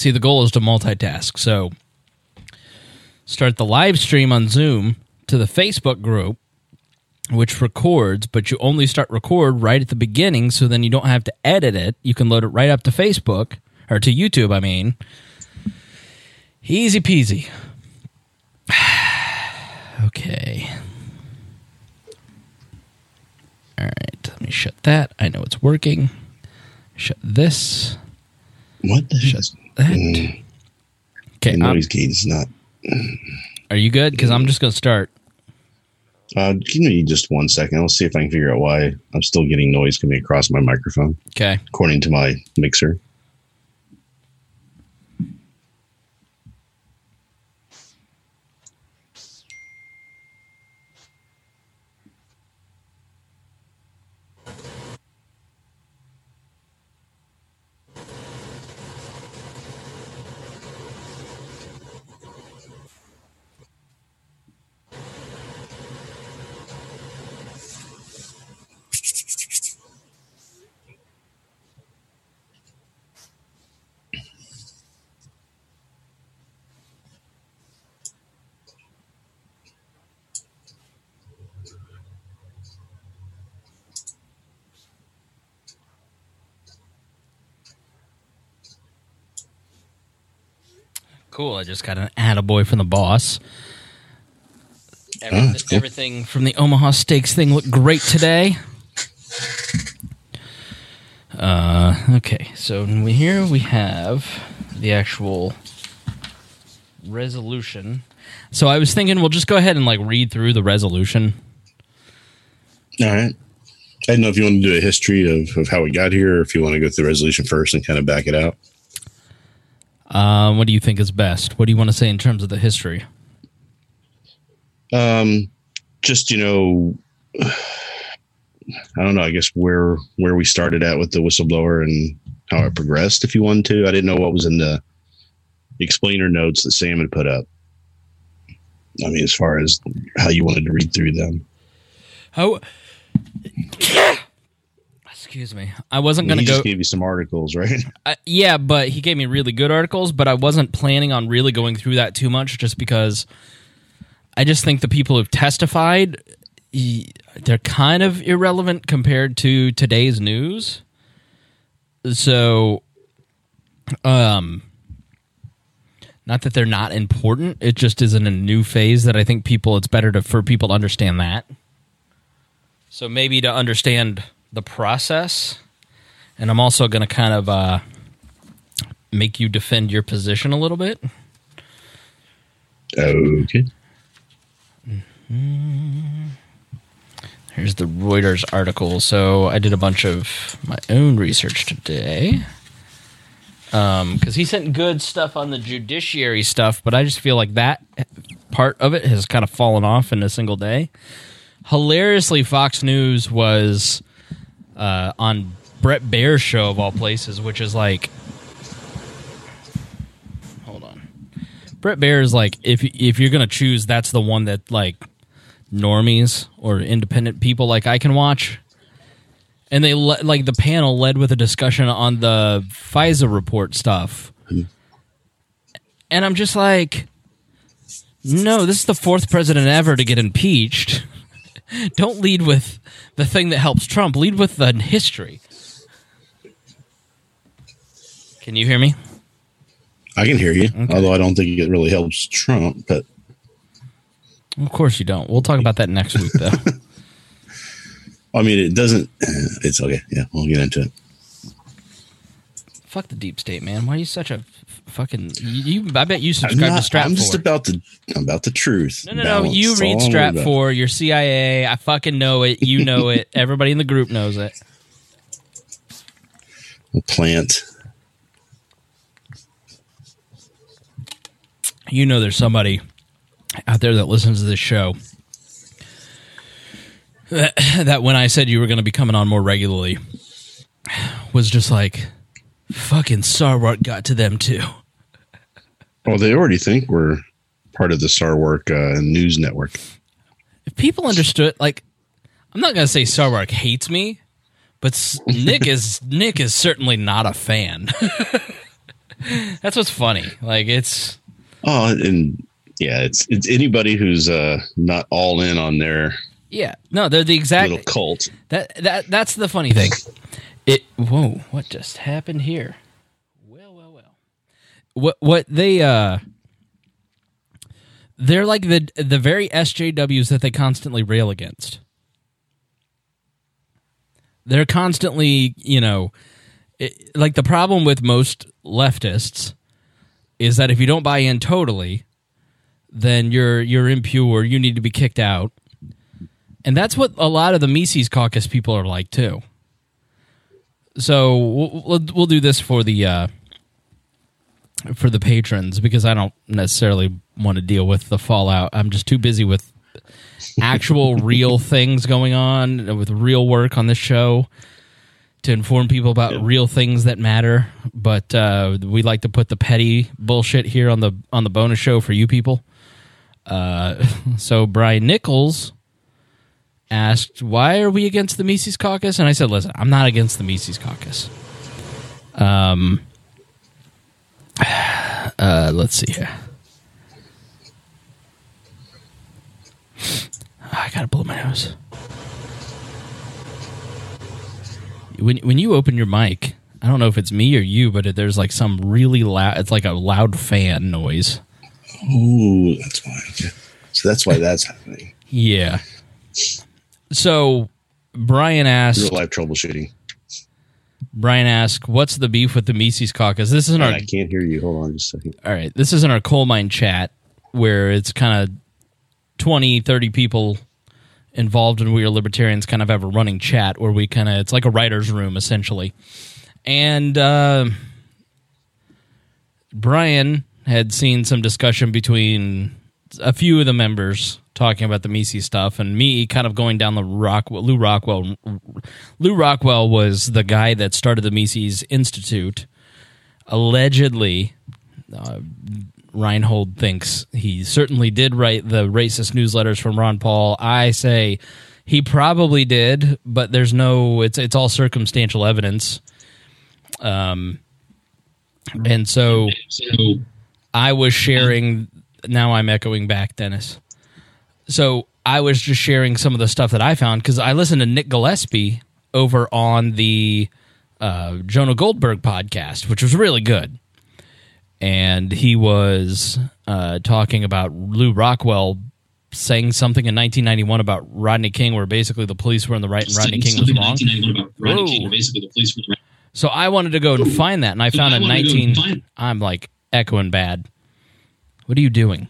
See, the goal is to multitask. So start the live stream on Zoom to the Facebook group, which records, but you only start record right at the beginning, so then you don't have to edit it. You can load it right up to Facebook, or to YouTube, I mean. Easy peasy. Okay. All right, let me shut that. I know it's working. Shut this. What the shut that. Okay, the noise gate is not. Are you good? Because I'm just going to start. Give me just 1 second. I'll see if I can figure out why I'm still getting noise coming across my microphone. Okay. According to my mixer. Cool, I just got an attaboy from the boss. Everything from the Omaha Steaks thing looked great today. Okay, so here we have the actual resolution. So I was thinking we'll just go ahead and read through the resolution. All right. I didn't know if you want to do a history of how we got here, or if you want to go through the resolution first and kind of back it out. What do you think is best? What do you want to say in terms of the history? Just, I don't know, I guess where we started at with the whistleblower and how it progressed, if you wanted to. I didn't know what was in the explainer notes that Sam had put up. I mean, as far as how you wanted to read through them. Oh, excuse me. I wasn't going to go. He just gave you some articles, right? Yeah, but he gave me really good articles, but I wasn't planning on really going through that too much just because I just think the people who've testified, they're kind of irrelevant compared to today's news. So, not that they're not important, it just is in a new phase that I think it's better for people to understand that. So maybe to understand the process, and I'm also going to kind of make you defend your position a little bit. Okay. Here's the Reuters article. So I did a bunch of my own research today, because he sent good stuff on the judiciary stuff, but I just feel like that part of it has kind of fallen off in a single day. Hilariously, Fox News was on Brett Baer's show of all places, which is hold on. Brett Baer is if you're gonna choose, that's the one that normies or independent people I can watch. And they the panel led with a discussion on the FISA report stuff, and I'm just no, this is the fourth president ever to get impeached. Don't lead with the thing that helps Trump. Lead with the history. Can you hear me? I can hear you, okay. Although I don't think it really helps Trump. But of course you don't. We'll talk about that next week, though. I mean, it doesn't. It's okay. Yeah, we'll get into it. Fuck the deep state, man. Why are you such a fucking... I bet you subscribe to Stratfor. I'm just about the truth. No. You read Stratfor. You're CIA. I fucking know it. You know it. Everybody in the group knows it. Plant. You know there's somebody out there that listens to this show that when I said you were going to be coming on more regularly was just fucking Sarwark got to them too. Well, they already think we're part of the Sarwark news network. If people understood, I'm not going to say Sarwark hates me, but Nick is certainly not a fan. That's what's funny. Like it's it's anybody who's not all in on their no, they're the exact little cult. That's the funny thing. Whoa, what just happened here? Well. What they're like the very SJWs that they constantly rail against. They're constantly, like the problem with most leftists is that if you don't buy in totally, then you're impure, you need to be kicked out. And that's what a lot of the Mises Caucus people are like too. So we'll do this for the patrons because I don't necessarily want to deal with the fallout. I'm just too busy with actual real things going on, with real work on this show to inform people about real things that matter. But we like to put the petty bullshit here on the bonus show for you people. So Brian Nichols asked, why are we against the Mises Caucus? And I said, listen, I'm not against the Mises Caucus. Let's see here. I gotta blow my nose. When you open your mic, I don't know if it's me or you, but there's like some really loud. It's like a loud fan noise. Ooh, that's why. Okay. So that's why that's happening. Yeah. So Brian asked, real life troubleshooting. Brian asked, "What's the beef with the Mises Caucus?" This isn't I can't hear you. Hold on just a second. All right, this isn't our coal mine chat where it's kind of 20, 30 people involved in We Are Libertarians kind of have a running chat where we kind of, it's like a writer's room essentially. And Brian had seen some discussion between a few of the members talking about the Mises stuff and me kind of going down the Lou Rockwell. Lou Rockwell was the guy that started the Mises Institute. Allegedly, Reinhold thinks he certainly did write the racist newsletters from Ron Paul. I say he probably did, but there's no, it's all circumstantial evidence. And so I was sharing, now I'm echoing back, Dennis. So I was just sharing some of the stuff that I found because I listened to Nick Gillespie over on the Jonah Goldberg podcast, which was really good. And he was talking about Lou Rockwell saying something in 1991 about Rodney King, where basically the police were in the right and Rodney King was wrong. So I wanted to go and find that, and I found in 19. I'm like echoing bad. What are you doing?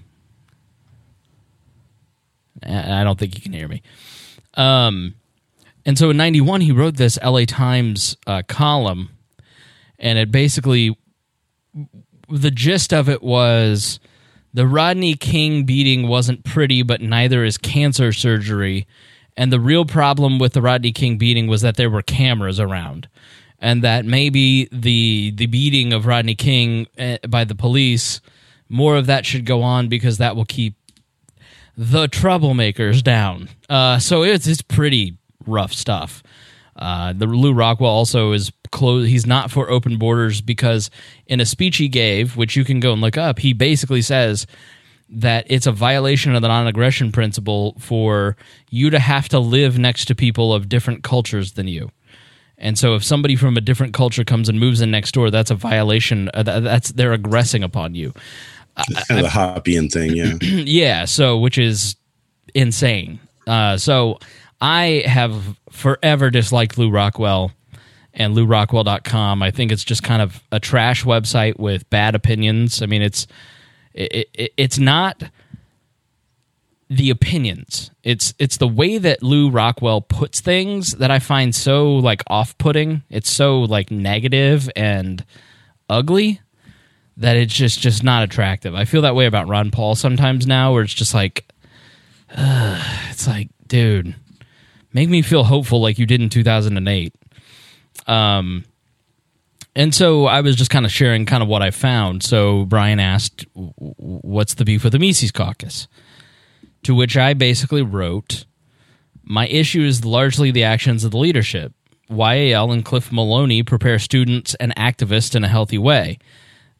I don't think you can hear me. And so in 91, he wrote this LA Times column, and it basically, the gist of it was the Rodney King beating wasn't pretty, but neither is cancer surgery. And the real problem with the Rodney King beating was that there were cameras around, and that maybe the beating of Rodney King by the police, more of that should go on because that will keep the troublemakers down. So it's pretty rough stuff. The Lou Rockwell also is closed. He's not for open borders because in a speech he gave, which you can go and look up, he basically says that it's a violation of the non-aggression principle for you to have to live next to people of different cultures than you. And so if somebody from a different culture comes and moves in next door, that's a violation. They're aggressing upon you. It's kind of a Hoppian thing, yeah. Yeah, so which is insane. So I have forever disliked Lou Rockwell and LouRockwell.com. I think it's just kind of a trash website with bad opinions. I mean, it's not the opinions. It's the way that Lou Rockwell puts things that I find so like off-putting. It's so like negative and ugly that it's just not attractive. I feel that way about Ron Paul sometimes now, where it's just like, it's like, dude, make me feel hopeful like you did in 2008. And so I was just kind of sharing kind of what I found. So Brian asked, what's the beef with the Mises Caucus? To which I basically wrote, my issue is largely the actions of the leadership. YAL and Cliff Maloney prepare students and activists in a healthy way.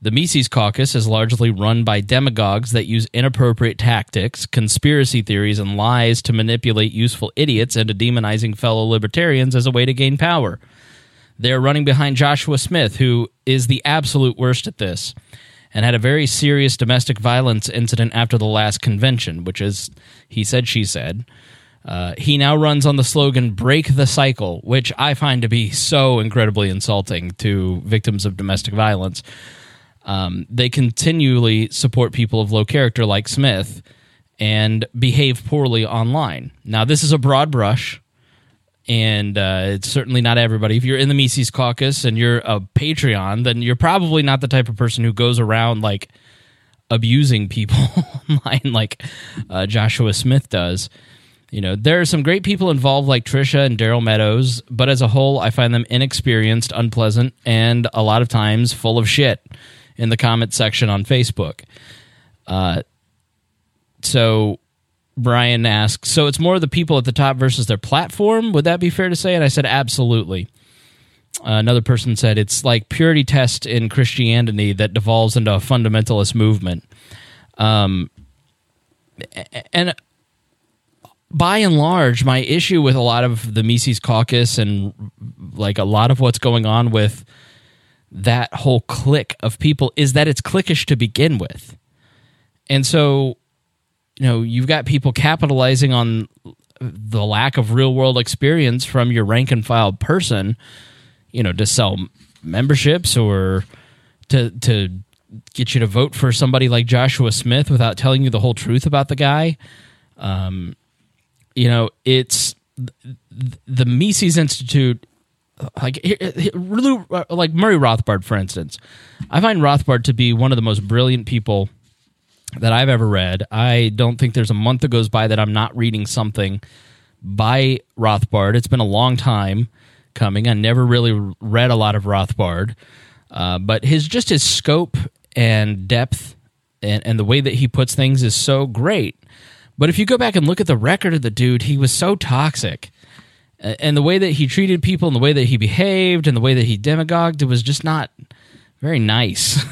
The Mises Caucus is largely run by demagogues that use inappropriate tactics, conspiracy theories, and lies to manipulate useful idiots into demonizing fellow libertarians as a way to gain power. They're running behind Joshua Smith, who is the absolute worst at this, and had a very serious domestic violence incident after the last convention, which is, he said, she said. He now runs on the slogan, "Break the Cycle," which I find to be so incredibly insulting to victims of domestic violence. They continually support people of low character like Smith and behave poorly online. Now, this is a broad brush, and it's certainly not everybody. If you're in the Mises Caucus and you're a Patreon, then you're probably not the type of person who goes around like abusing people online like Joshua Smith does. You know, there are some great people involved like Trisha and Daryl Meadows, but as a whole, I find them inexperienced, unpleasant, and a lot of times full of shit in the comment section on Facebook. So Brian asks, so it's more the people at the top versus their platform? Would that be fair to say? And I said, absolutely. Another person said, it's like purity test in Christianity that devolves into a fundamentalist movement. And by and large, my issue with a lot of the Mises Caucus and like a lot of what's going on with that whole clique of people is that it's cliquish to begin with. And so, you know, you've got people capitalizing on the lack of real-world experience from your rank-and-file person, you know, to sell memberships or to get you to vote for somebody like Joshua Smith without telling you the whole truth about the guy. You know, it's the Mises Institute, like Murray Rothbard, for instance. I find Rothbard to be one of the most brilliant people that I've ever read. I don't think there's a month that goes by that I'm not reading something by Rothbard. It's been a long time coming. I never really read a lot of Rothbard, but his scope and depth and the way that he puts things is so great. But if you go back and look at the record of the dude, he was so toxic. And the way that he treated people and the way that he behaved and the way that he demagogued, it was just not very nice.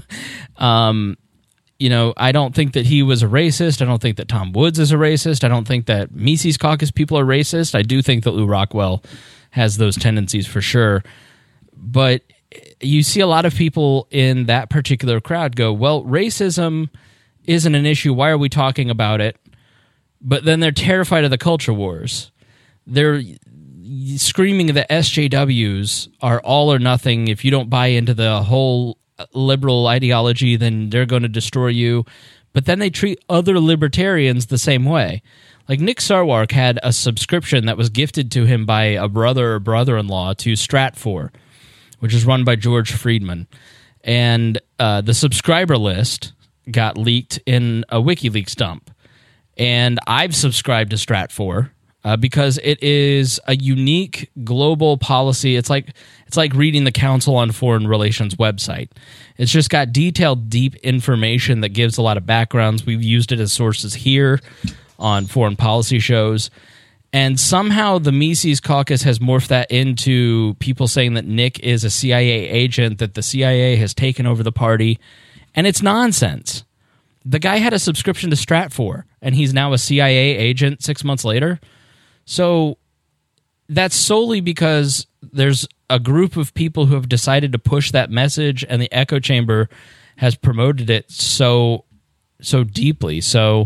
You know, I don't think that he was a racist. I don't think that Tom Woods is a racist. I don't think that Mises Caucus people are racist. I do think that Lou Rockwell has those tendencies for sure. But you see a lot of people in that particular crowd go, well, racism isn't an issue. Why are we talking about it? But then they're terrified of the culture wars. They're screaming that SJWs are all or nothing. If you don't buy into the whole liberal ideology, then they're going to destroy you. But then they treat other libertarians the same way. Like Nick Sarwark had a subscription that was gifted to him by a brother or brother-in-law to Stratfor, which is run by George Friedman. And the subscriber list got leaked in a WikiLeaks dump. And I've subscribed to Stratfor because it is a unique global policy. It's like reading the Council on Foreign Relations website. It's just got detailed, deep information that gives a lot of backgrounds. We've used it as sources here on foreign policy shows. And somehow the Mises Caucus has morphed that into people saying that Nick is a CIA agent, that the CIA has taken over the party. And it's nonsense. The guy had a subscription to Stratfor, and he's now a CIA agent 6 months later. So that's solely because there's a group of people who have decided to push that message, and the echo chamber has promoted it so deeply. So,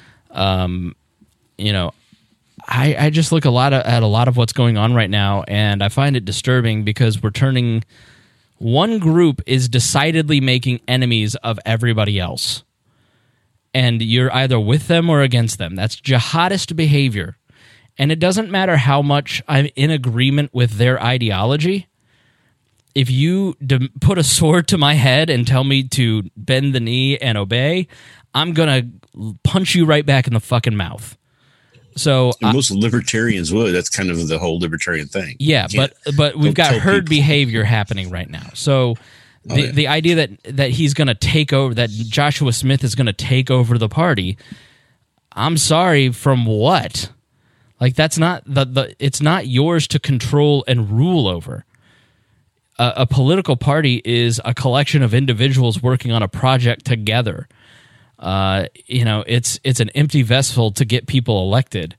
you know, I just look at a lot of what's going on right now, and I find it disturbing because we're turning one group is decidedly making enemies of everybody else. And you're either with them or against them. That's jihadist behavior. And it doesn't matter how much I'm in agreement with their ideology. If you put a sword to my head and tell me to bend the knee and obey, I'm going to punch you right back in the fucking mouth. So most libertarians would. That's kind of the whole libertarian thing. Yeah, but we've got herd behavior happening right now. So the idea that he's going to take over, that Joshua Smith is going to take over the party, I'm sorry, from what? Like, that's not it's not yours to control and rule over. a political party is a collection of individuals working on a project together. It's an empty vessel to get people elected.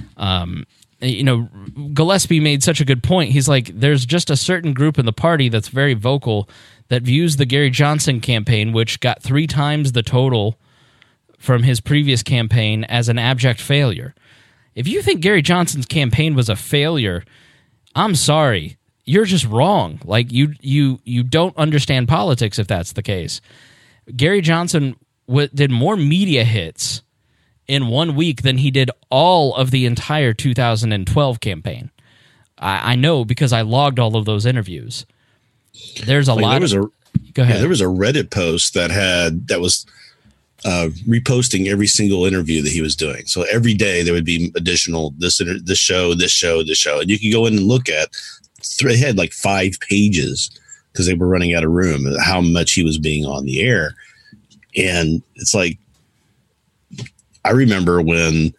Gillespie made such a good point. He's like, there's just a certain group in the party that's very vocal that views the Gary Johnson campaign, which got 3 times the total from his previous campaign, as an abject failure. If you think Gary Johnson's campaign was a failure, I'm sorry. You're just wrong. Like, you don't understand politics if that's the case. Gary Johnson did more media hits in 1 week than he did all of the entire 2012 campain. I know because I logged all of those interviews. There's a lot. Go ahead. Yeah, there was a Reddit post that was reposting every single interview that he was doing. So every day there would be additional this show, and you could go in and look at. They had like 5 pages because they were running out of room. How much he was being on the air, and it's like, I remember when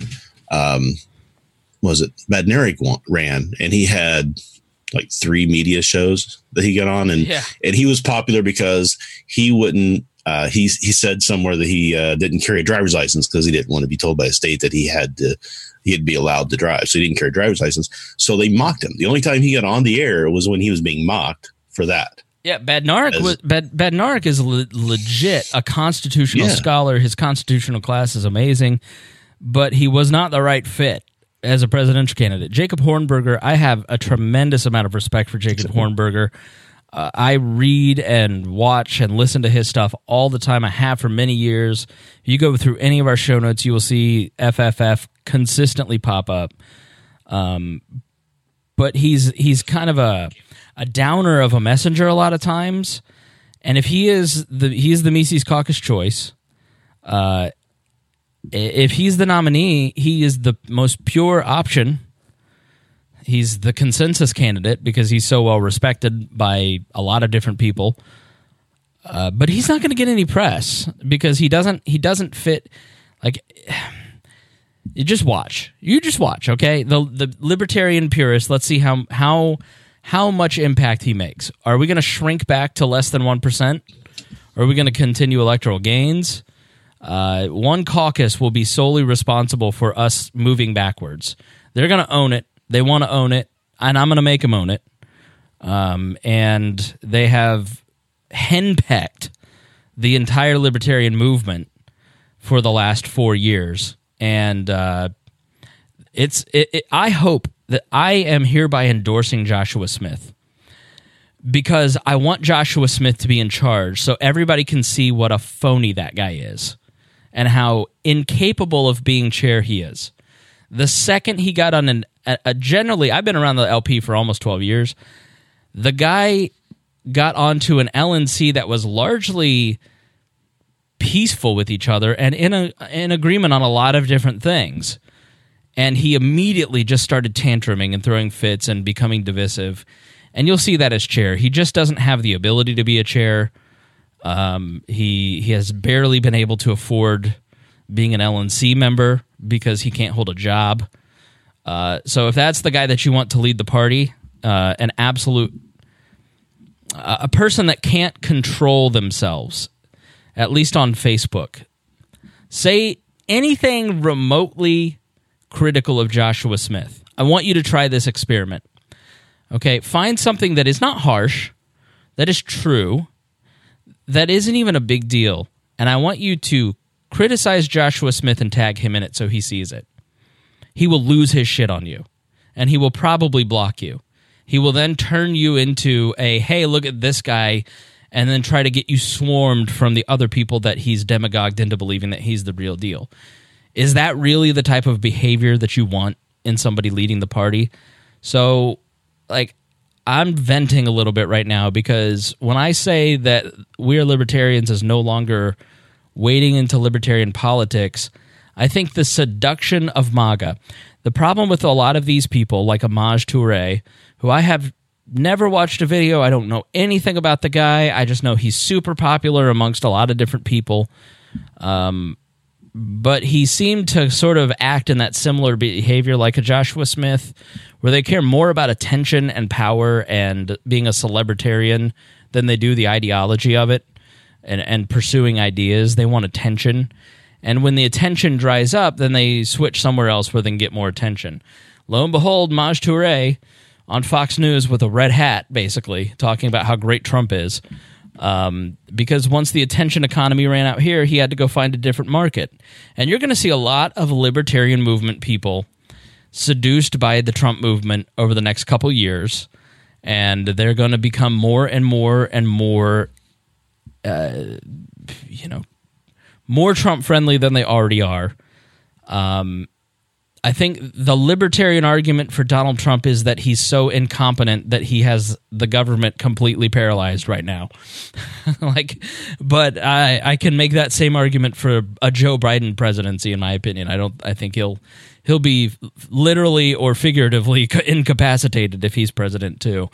Badnarik ran, and he had like 3 media shows that he got on, and he was popular because he wouldn't. He said somewhere that he didn't carry a driver's license because he didn't want to be told by a state that he'd be allowed to drive. So he didn't carry a driver's license. So they mocked him. The only time he got on the air was when he was being mocked for that. Yeah, Badnarik is legit a constitutional scholar. His constitutional class is amazing, but he was not the right fit as a presidential candidate. Jacob Hornberger, I have a tremendous amount of respect for Jacob Hornberger. I read and watch and listen to his stuff all the time. I have for many years. If you go through any of our show notes, you will see FFF consistently pop up. But he's kind of a downer of a messenger a lot of times. And if he's the Mises Caucus choice, if he's the nominee, he is the most pure option. He's the consensus candidate because he's so well respected by a lot of different people. But he's not going to get any press because he doesn't fit. Like, you just watch, okay? The libertarian purist. Let's see how much impact he makes. Are we going to shrink back to less than 1%? Or are we going to continue electoral gains? One caucus will be solely responsible for us moving backwards. They're going to own it. They want to own it, and I'm going to make them own it. And they have henpecked the entire libertarian movement for the last 4 years. And I hope that I am hereby endorsing Joshua Smith because I want Joshua Smith to be in charge so everybody can see what a phony that guy is and how incapable of being chair he is. The second he got on generally, I've been around the LP for almost 12 years. The guy got onto an LNC that was largely peaceful with each other and in agreement on a lot of different things. And he immediately just started tantruming and throwing fits and becoming divisive. And you'll see that as chair. He just doesn't have the ability to be a chair. He has barely been able to afford being an LNC member because he can't hold a job. So if that's the guy that you want to lead the party, a person that can't control themselves, at least on Facebook, say anything remotely critical of Joshua Smith. I want you to try this experiment. Okay, find something that is not harsh, that is true, that isn't even a big deal, and I want you to criticize Joshua Smith and tag him in it so he sees it. He will lose his shit on you, and he will probably block you. He will then turn you into a, hey, look at this guy, and then try to get you swarmed from the other people that he's demagogued into believing that he's the real deal. Is that really the type of behavior that you want in somebody leading the party? So, like, I'm venting a little bit right now because when I say that We're Libertarians is no longer wading into libertarian politics, I think the seduction of MAGA. The problem with a lot of these people, like Amaj Toure, who I have never watched a video, I don't know anything about the guy, I just know he's super popular amongst a lot of different people. but he seemed to sort of act in that similar behavior like a Joshua Smith, where they care more about attention and power and being a celebritarian than they do the ideology of it and pursuing ideas. They want attention. And when the attention dries up, then they switch somewhere else where they can get more attention. Lo and behold, Maj Touré on Fox News with a red hat, basically, talking about how great Trump is. Because once the attention economy ran out here, he had to go find a different market. And you're going to see a lot of libertarian movement people seduced by the Trump movement over the next couple years, and they're going to become more and more and more, more Trump-friendly than they already are. I think the libertarian argument for Donald Trump is that he's so incompetent that he has the government completely paralyzed right now. But I can make that same argument for a Joe Biden presidency, in my opinion. I think he'll be literally or figuratively incapacitated if he's president too.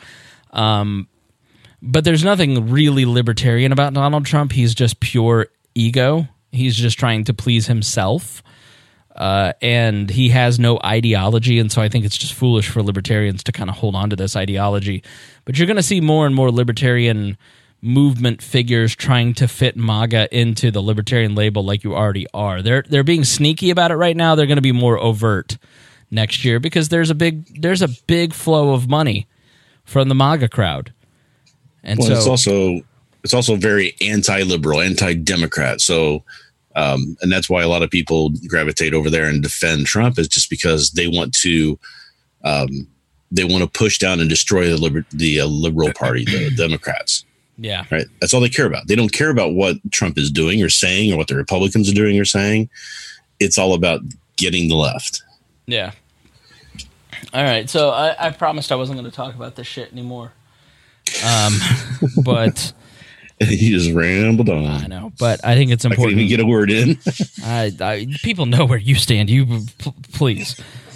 But there's nothing really libertarian about Donald Trump. He's just pure ego. He's just trying to please himself. And he has no ideology, and so I think it's just foolish for libertarians to kind of hold on to this ideology. But you're going to see more and more libertarian movement figures trying to fit MAGA into the libertarian label like you already are. They're being sneaky about it right now. They're going to be more overt next year because there's a big flow of money from the MAGA crowd. And it's also very anti-liberal, anti-democrat. So and that's why a lot of people gravitate over there and defend Trump, is just because they want to push down and destroy the liberal party, the Democrats. Yeah. Right. That's all they care about. They don't care about what Trump is doing or saying or what the Republicans are doing or saying. It's all about getting the left. Yeah. All right. So I promised I wasn't going to talk about this shit anymore. But he just rambled on. I know, but I think it's important. I can't even get a word in. People know where you stand. You please.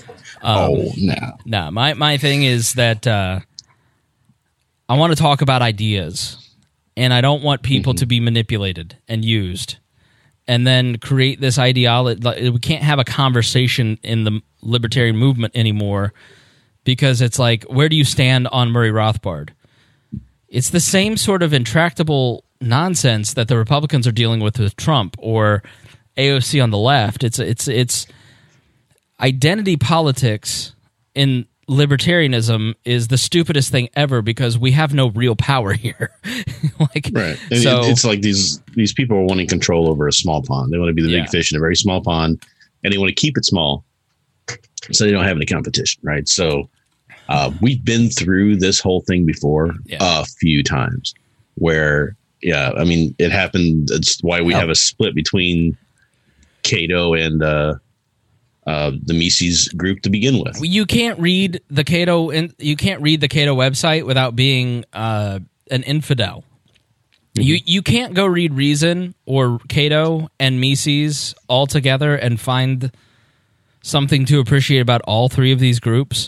No. My thing is that I want to talk about ideas, and I don't want people to be manipulated and used, and then create this ideology. We can't have a conversation in the libertarian movement anymore because it's like, where do you stand on Murray Rothbard? It's the same sort of intractable nonsense that the Republicans are dealing with Trump or AOC on the left. It's identity politics in libertarianism is the stupidest thing ever because we have no real power here. Right. And so it's like these people are wanting control over a small pond. They want to be the big fish in a very small pond, and they want to keep it small so they don't have any competition. Right. So we've been through this whole thing before a few times where, it happened. It's why we have a split between Cato and the Mises group to begin with. You can't read the Cato website without being an infidel. You can't go read Reason or Cato and Mises all together and find something to appreciate about all three of these groups.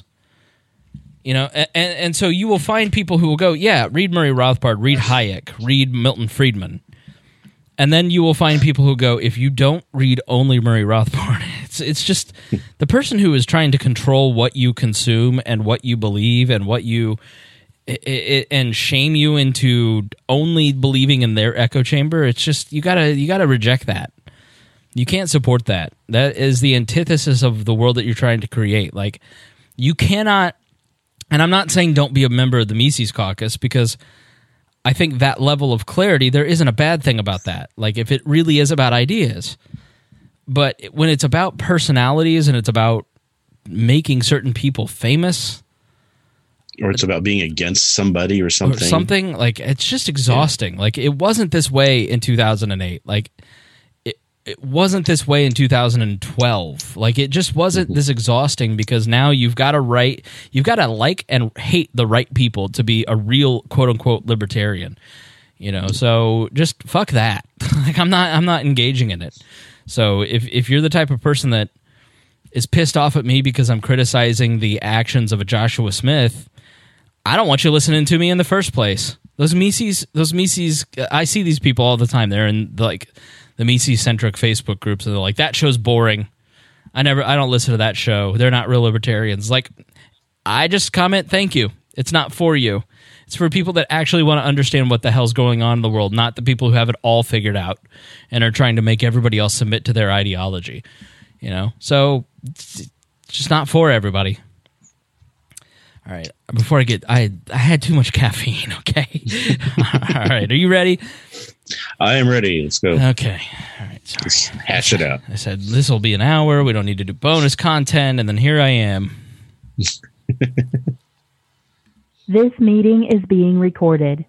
And so you will find people who will go, read Murray Rothbard, read Hayek, read Milton Friedman. And then you will find people who go, if you don't read only Murray Rothbard, it's just the person who is trying to control what you consume and what you believe and what you and shame you into only believing in their echo chamber. It's just you gotta reject that. You can't support that. That is the antithesis of the world that you're trying to create. Like, you cannot. And I'm not saying don't be a member of the Mises Caucus, because I think that level of clarity, there isn't a bad thing about that. Like, if it really is about ideas. But when it's about personalities and it's about making certain people famous, or it's about being against somebody or something. Like, it's just exhausting. Yeah. Like, it wasn't this way in 2008. Like, it wasn't this way in 2012. Like, it just wasn't this exhausting, because now you've got to like and hate the right people to be a real quote unquote libertarian. So just fuck that. Like, I'm not engaging in it. So if you're the type of person that is pissed off at me because I'm criticizing the actions of a Joshua Smith, I don't want you listening to me in the first place. Those Mises, I see these people all the time. They're in the Mises-centric Facebook groups, and they're like, that show's boring. I don't listen to that show. They're not real libertarians. Like, I just comment, thank you. It's not for you. It's for people that actually want to understand what the hell's going on in the world, not the people who have it all figured out and are trying to make everybody else submit to their ideology. You know? So, it's just not for everybody. All right. Before I had too much caffeine, okay? All right. Are you ready? I am ready. Let's go. Okay. All right. Sorry. Let's hash it out. I said, this will be an hour. We don't need to do bonus content. And then here I am. This meeting is being recorded.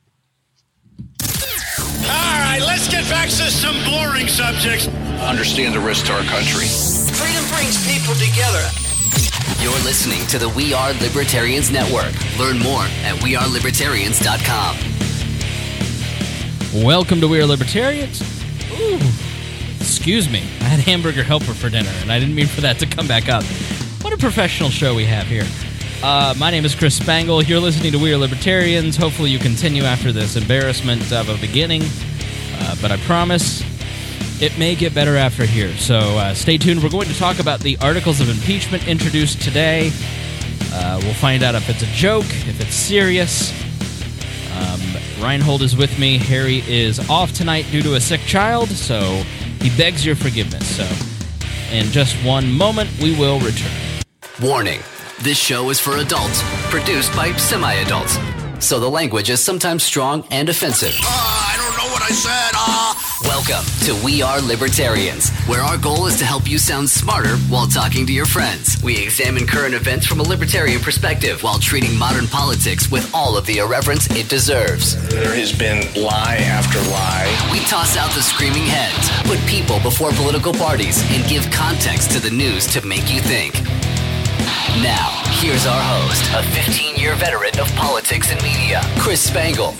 All right, let's get back to some boring subjects. Understand the risk to our country. Freedom brings people together. You're listening to the We Are Libertarians Network. Learn more at wearelibertarians.com. Welcome to We Are Libertarians. Ooh, excuse me. I had hamburger helper for dinner, and I didn't mean for that to come back up. What a professional show we have here. My name is Chris Spangle. You're listening to We Are Libertarians. Hopefully you continue after this embarrassment of a beginning, but I promise it may get better after here. So stay tuned. We're going to talk about the articles of impeachment introduced today. We'll find out if it's a joke, if it's serious. Reinhold is with me. Harry is off tonight due to a sick child, so he begs your forgiveness. So in just one moment, we will return. Warning. This show is for adults, produced by semi-adults. So the language is sometimes strong and offensive. I don't know what I said. Welcome to We Are Libertarians, where our goal is to help you sound smarter while talking to your friends. We examine current events from a libertarian perspective while treating modern politics with all of the irreverence it deserves. There has been lie after lie. We toss out the screaming heads, put people before political parties, and give context to the news to make you think. Now, here's our host, a 15-year veteran of politics and media, Chris Spangle.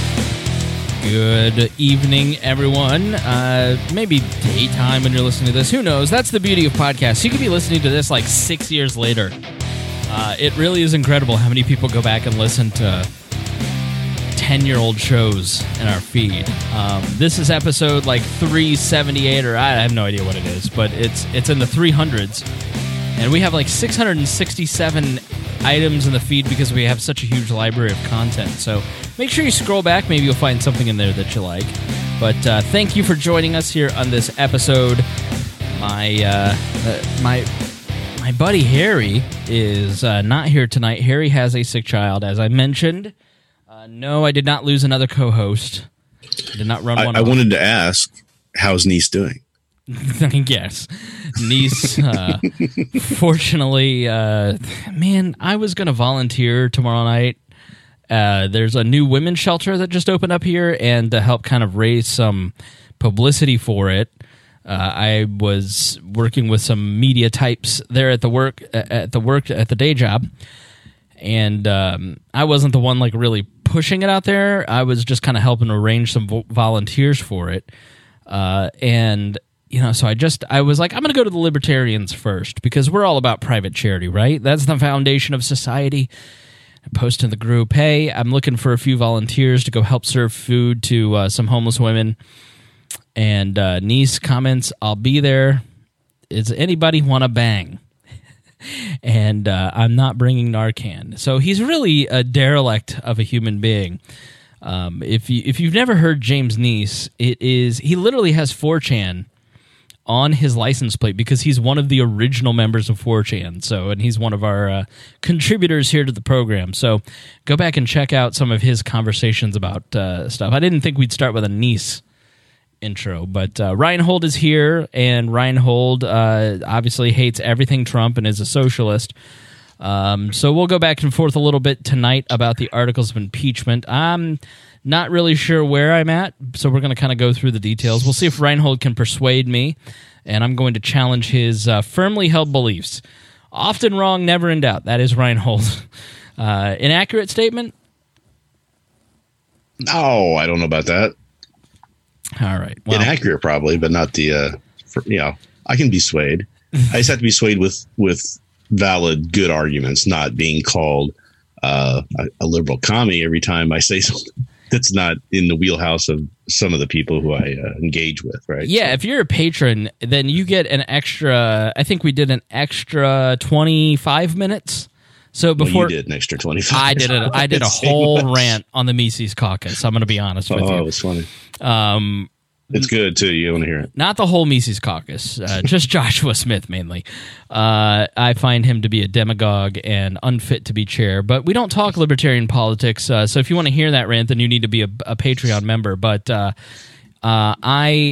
Good evening, everyone. Maybe daytime when you're listening to this. Who knows? That's the beauty of podcasts. You could be listening to this like 6 years later. It really is incredible how many people go back and listen to 10-year-old shows in our feed. This is episode like 378, or I have no idea what it is, but it's in the 300s. And we have like 667 items in the feed because we have such a huge library of content. So make sure you scroll back. Maybe you'll find something in there that you like. But thank you for joining us here on this episode. My buddy Harry is not here tonight. Harry has a sick child, as I mentioned. No, I did not lose another co-host. I did not run one I off. wanted to ask, how's Niece doing? Yes. Niece, fortunately, man, I was going to volunteer tomorrow night. There's a new women's shelter that just opened up here, and to help kind of raise some publicity for it, I was working with some media types there at the day job, and I wasn't the one like really pushing it out there. I was just kind of helping arrange some volunteers for it, and you know, so I was like, I'm going to go to the libertarians first because we're all about private charity, right? That's the foundation of society. I post in the group, hey, I'm looking for a few volunteers to go help serve food to some homeless women. And Niece comments, I'll be there. Does anybody want to bang? And I'm not bringing Narcan. So he's really a derelict of a human being. If you've never heard James Niece, he literally has 4chan on his license plate because he's one of the original members of 4chan. So, and he's one of our contributors here to the program. So go back and check out some of his conversations about stuff. I didn't think we'd start with a Niece intro, but Reinhold is here, and Reinhold obviously hates everything Trump and is a socialist. So we'll go back and forth a little bit tonight about the articles of impeachment. I'm not really sure where I'm at, so we're going to kind of go through the details. We'll see if Reinhold can persuade me, and I'm going to challenge his firmly held beliefs. Often wrong, never in doubt. That is Reinhold. Inaccurate statement? No, I don't know about that. All right. Well, inaccurate, probably, but not the. I can be swayed. I just have to be swayed with valid, good arguments, not being called a liberal commie every time I say something. that's not in the wheelhouse of some of the people who I engage with, right? Yeah, if you're a patron, then you get an extra. I think we did an extra 25 minutes. So before you did an extra 25. I did it. I did a whole rant on the Mises Caucus. I'm going to be honest with you. Oh, it's funny. It's good too. You want to hear it? Not the whole Mises Caucus, just Joshua Smith mainly. I find him to be a demagogue and unfit to be chair. But we don't talk libertarian politics. So if you want to hear that rant, then you need to be a Patreon member. But what I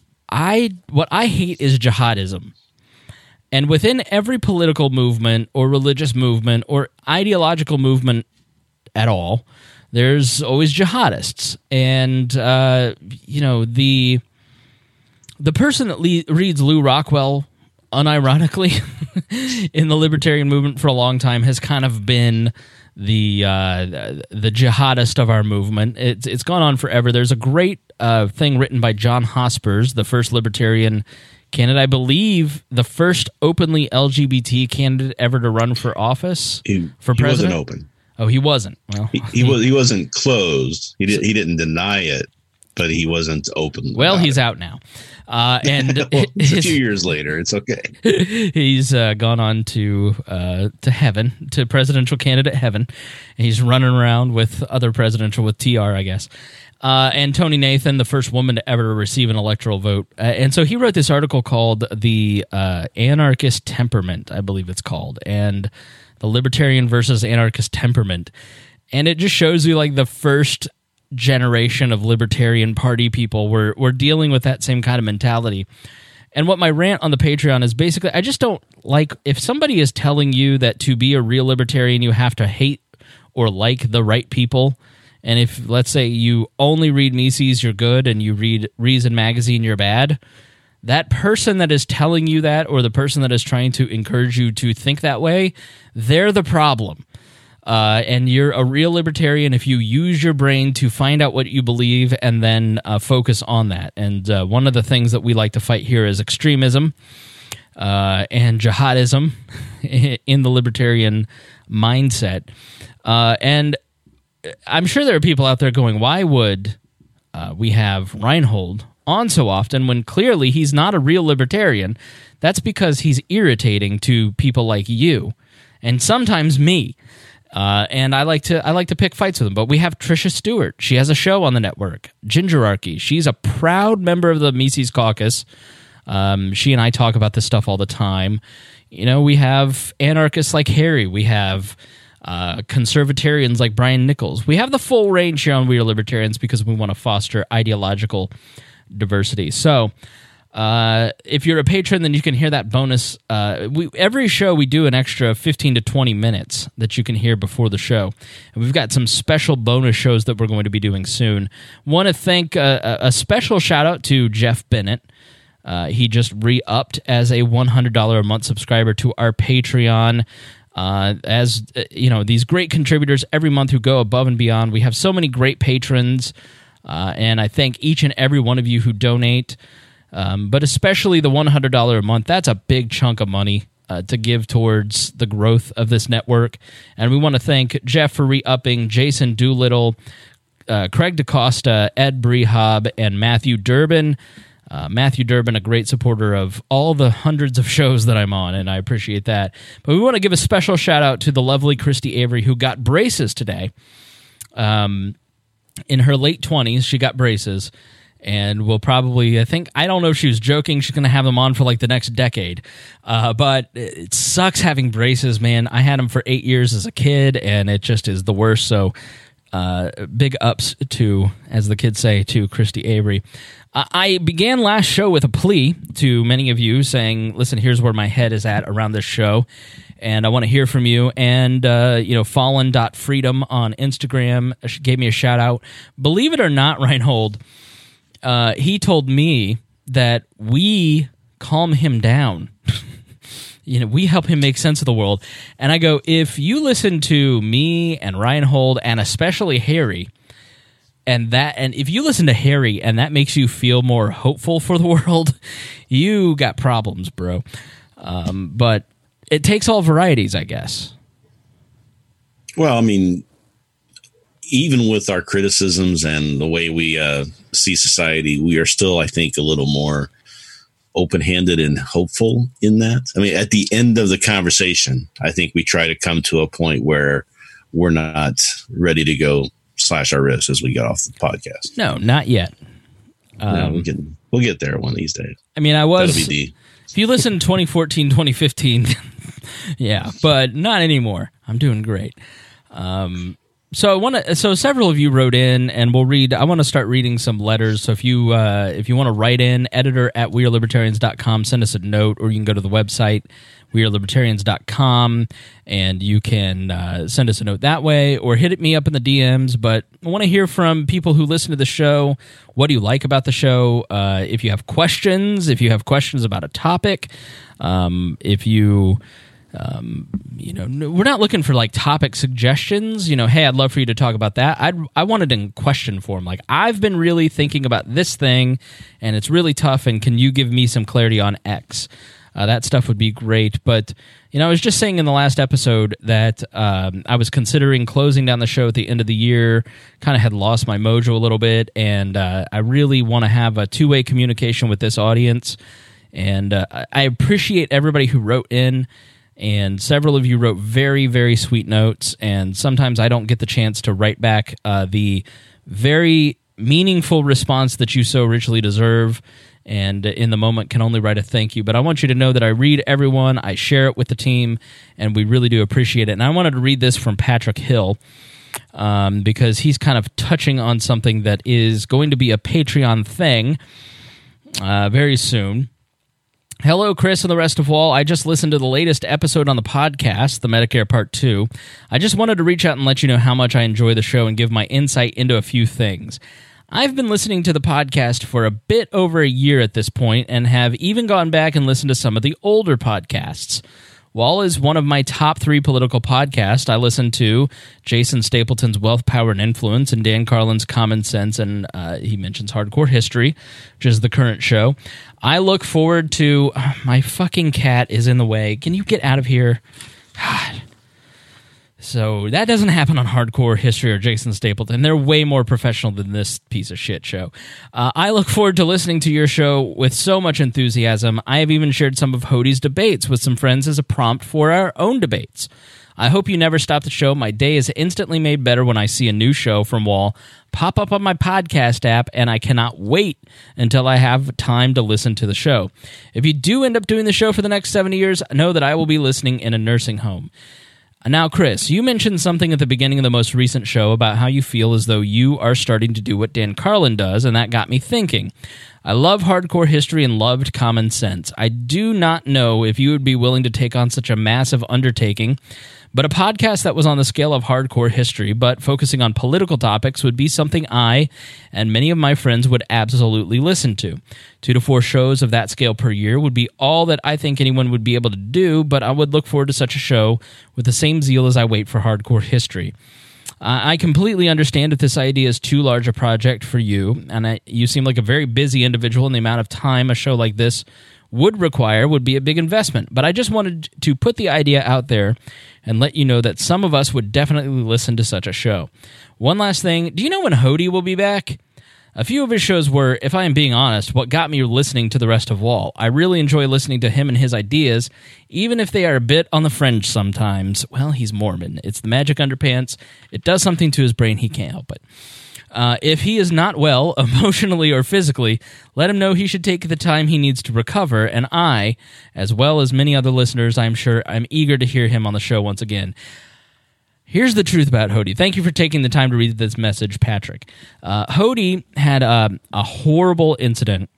hate is jihadism. And within every political movement or religious movement or ideological movement at all, there's always jihadists. And, the person that reads Lew Rockwell, unironically, in the libertarian movement for a long time has kind of been the jihadist of our movement. It's gone on forever. There's a great thing written by John Hospers, the first libertarian candidate, I believe the first openly LGBT candidate ever to run for office for president. He wasn't open. Oh, he wasn't. Well, he wasn't closed. He didn't deny it, but he wasn't open. Well, he's out now, and it's a few years later. It's okay. He's gone on to heaven, to presidential candidate heaven. He's running around with TR, I guess. And Tony Nathan, the first woman to ever receive an electoral vote. And so he wrote this article called The Anarchist Temperament, I believe it's called, and the libertarian versus anarchist temperament. And it just shows you like the first generation of libertarian party people were dealing with that same kind of mentality. And what my rant on the Patreon is basically, I just don't like, if somebody is telling you that to be a real libertarian, you have to hate or like the right people. And if, let's say, you only read Mises, you're good, and you read Reason Magazine, you're bad, that person that is telling you that, or the person that is trying to encourage you to think that way, they're the problem. And you're a real libertarian if you use your brain to find out what you believe and then focus on that. And one of the things that we like to fight here is extremism and jihadism in the libertarian mindset. And I'm sure there are people out there going, why would we have Reinhold on so often when clearly he's not a real libertarian? That's because he's irritating to people like you and sometimes me. And I like to pick fights with them. But we have Tricia Stewart. She has a show on the network, Gingerarchy. She's a proud member of the Mises Caucus. She and I talk about this stuff all the time. You know, we have anarchists like Harry. We have conservatarians like Brian Nichols. We have the full range here on We Are Libertarians because we want to foster ideological diversity. So if you're a patron, then you can hear that bonus. Every show we do an extra 15 to 20 minutes that you can hear before the show. And we've got some special bonus shows that we're going to be doing soon. Want to thank a special shout out to Jeff Bennett. He just re-upped as a $100 a month subscriber to our Patreon. As you know, these great contributors every month who go above and beyond. We have so many great patrons, and I thank each and every one of you who donate. But especially the $100 a month, that's a big chunk of money to give towards the growth of this network. And we want to thank Jeff for re-upping, Jason Doolittle, Craig DaCosta, Ed Brehab, and Matthew Durbin. Matthew Durbin, a great supporter of all the hundreds of shows that I'm on, and I appreciate that. But we want to give a special shout-out to the lovely Christy Avery, who got braces today. In her late 20s, she got braces. And we'll probably, I don't know if she was joking, she's going to have them on for like the next decade. But it sucks having braces, man. I had them for 8 years as a kid, and it just is the worst. So big ups to, as the kids say, to Christy Avery. I began last show with a plea to many of you saying, listen, here's where my head is at around this show. And I want to hear from you. And, fallen.freedom on Instagram gave me a shout out. Believe it or not, Reinhold, he told me that we calm him down. We help him make sense of the world. And I go, if you listen to me and Reinhold and especially Harry, and if you listen to Harry and that makes you feel more hopeful for the world, you got problems, bro. But it takes all varieties, I guess. Well, I mean, even with our criticisms and the way we see society, we are still, I think, a little more open-handed and hopeful in that. I mean, at the end of the conversation, I think we try to come to a point where we're not ready to go slash our wrists as we get off the podcast. No, not yet. No, we'll get there one of these days. I mean, if you listen to 2014, 2015, yeah, but not anymore. I'm doing great. So several of you wrote in, and I want to start reading some letters. So if you want to write in, editor@wearelibertarians.com, send us a note, or you can go to the website, wearelibertarians.com, and you can send us a note that way, or hit me up in the DMs. But I want to hear from people who listen to the show. What do you like about the show? If you have questions about a topic, if you... we're not looking for like topic suggestions. Hey, I'd love for you to talk about that. I wanted in question form. Like, I've been really thinking about this thing, and it's really tough. And can you give me some clarity on X? That stuff would be great. But I was just saying in the last episode that I was considering closing down the show at the end of the year. Kind of had lost my mojo a little bit, and I really want to have a two-way communication with this audience. And I appreciate everybody who wrote in. And several of you wrote very, very sweet notes, and sometimes I don't get the chance to write back the very meaningful response that you so richly deserve, and in the moment can only write a thank you. But I want you to know that I read everyone, I share it with the team, and we really do appreciate it. And I wanted to read this from Patrick Hill, because he's kind of touching on something that is going to be a Patreon thing very soon. Hello, Chris and the rest of WAL. I just listened to the latest episode on the podcast, the Medicare Part 2. I just wanted to reach out and let you know how much I enjoy the show and give my insight into a few things. I've been listening to the podcast for a bit over a year at this point and have even gone back and listened to some of the older podcasts. WAL is one of my top 3 political podcasts. I listen to Jason Stapleton's Wealth, Power, and Influence and Dan Carlin's Common Sense, and he mentions Hardcore History, which is the current show. I look forward to... my fucking cat is in the way. Can you get out of here? God. So that doesn't happen on Hardcore History or Jason Stapleton. They're way more professional than this piece of shit show. I look forward to listening to your show with so much enthusiasm. I have even shared some of Hodey's debates with some friends as a prompt for our own debates. I hope you never stop the show. My day is instantly made better when I see a new show from WAL pop up on my podcast app, and I cannot wait until I have time to listen to the show. If you do end up doing the show for the next 70 years, know that I will be listening in a nursing home. Now, Chris, you mentioned something at the beginning of the most recent show about how you feel as though you are starting to do what Dan Carlin does, and that got me thinking. I love Hardcore History and loved Common Sense. I do not know if you would be willing to take on such a massive undertaking, but a podcast that was on the scale of Hardcore History but focusing on political topics would be something I and many of my friends would absolutely listen to. 2 to 4 shows of that scale per year would be all that I think anyone would be able to do, but I would look forward to such a show with the same zeal as I wait for Hardcore History. I completely understand if this idea is too large a project for you, and you seem like a very busy individual, and the amount of time a show like this would require would be a big investment. But I just wanted to put the idea out there and let you know that some of us would definitely listen to such a show. One last thing, do you know when Hodey will be back? A few of his shows were, if I am being honest, what got me listening to the rest of WAL. I really enjoy listening to him and his ideas, even if they are a bit on the fringe sometimes. Well, he's Mormon. It's the magic underpants. It does something to his brain. He can't help it. If he is not well, emotionally or physically, let him know he should take the time he needs to recover, and I, as well as many other listeners, I'm sure, I'm eager to hear him on the show once again. Here's the truth about Hodey. Thank you for taking the time to read this message, Patrick. Hodey had a horrible incident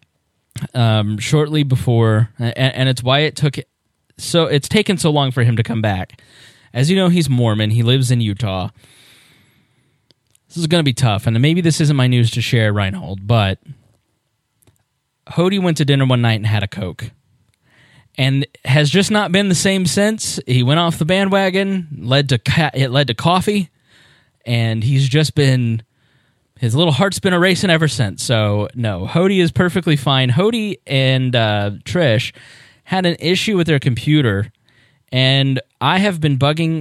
shortly before, and it's why it's taken so long for him to come back. As you know, he's Mormon. He lives in Utah. This is going to be tough, and maybe this isn't my news to share, Reinhold, but Hodey went to dinner one night and had a Coke. And has just not been the same since. He went off the bandwagon, it led to coffee, and he's just been, his little heart's been a-racing ever since. So, no, Hodey is perfectly fine. Hodey and Trish had an issue with their computer, and I have been bugging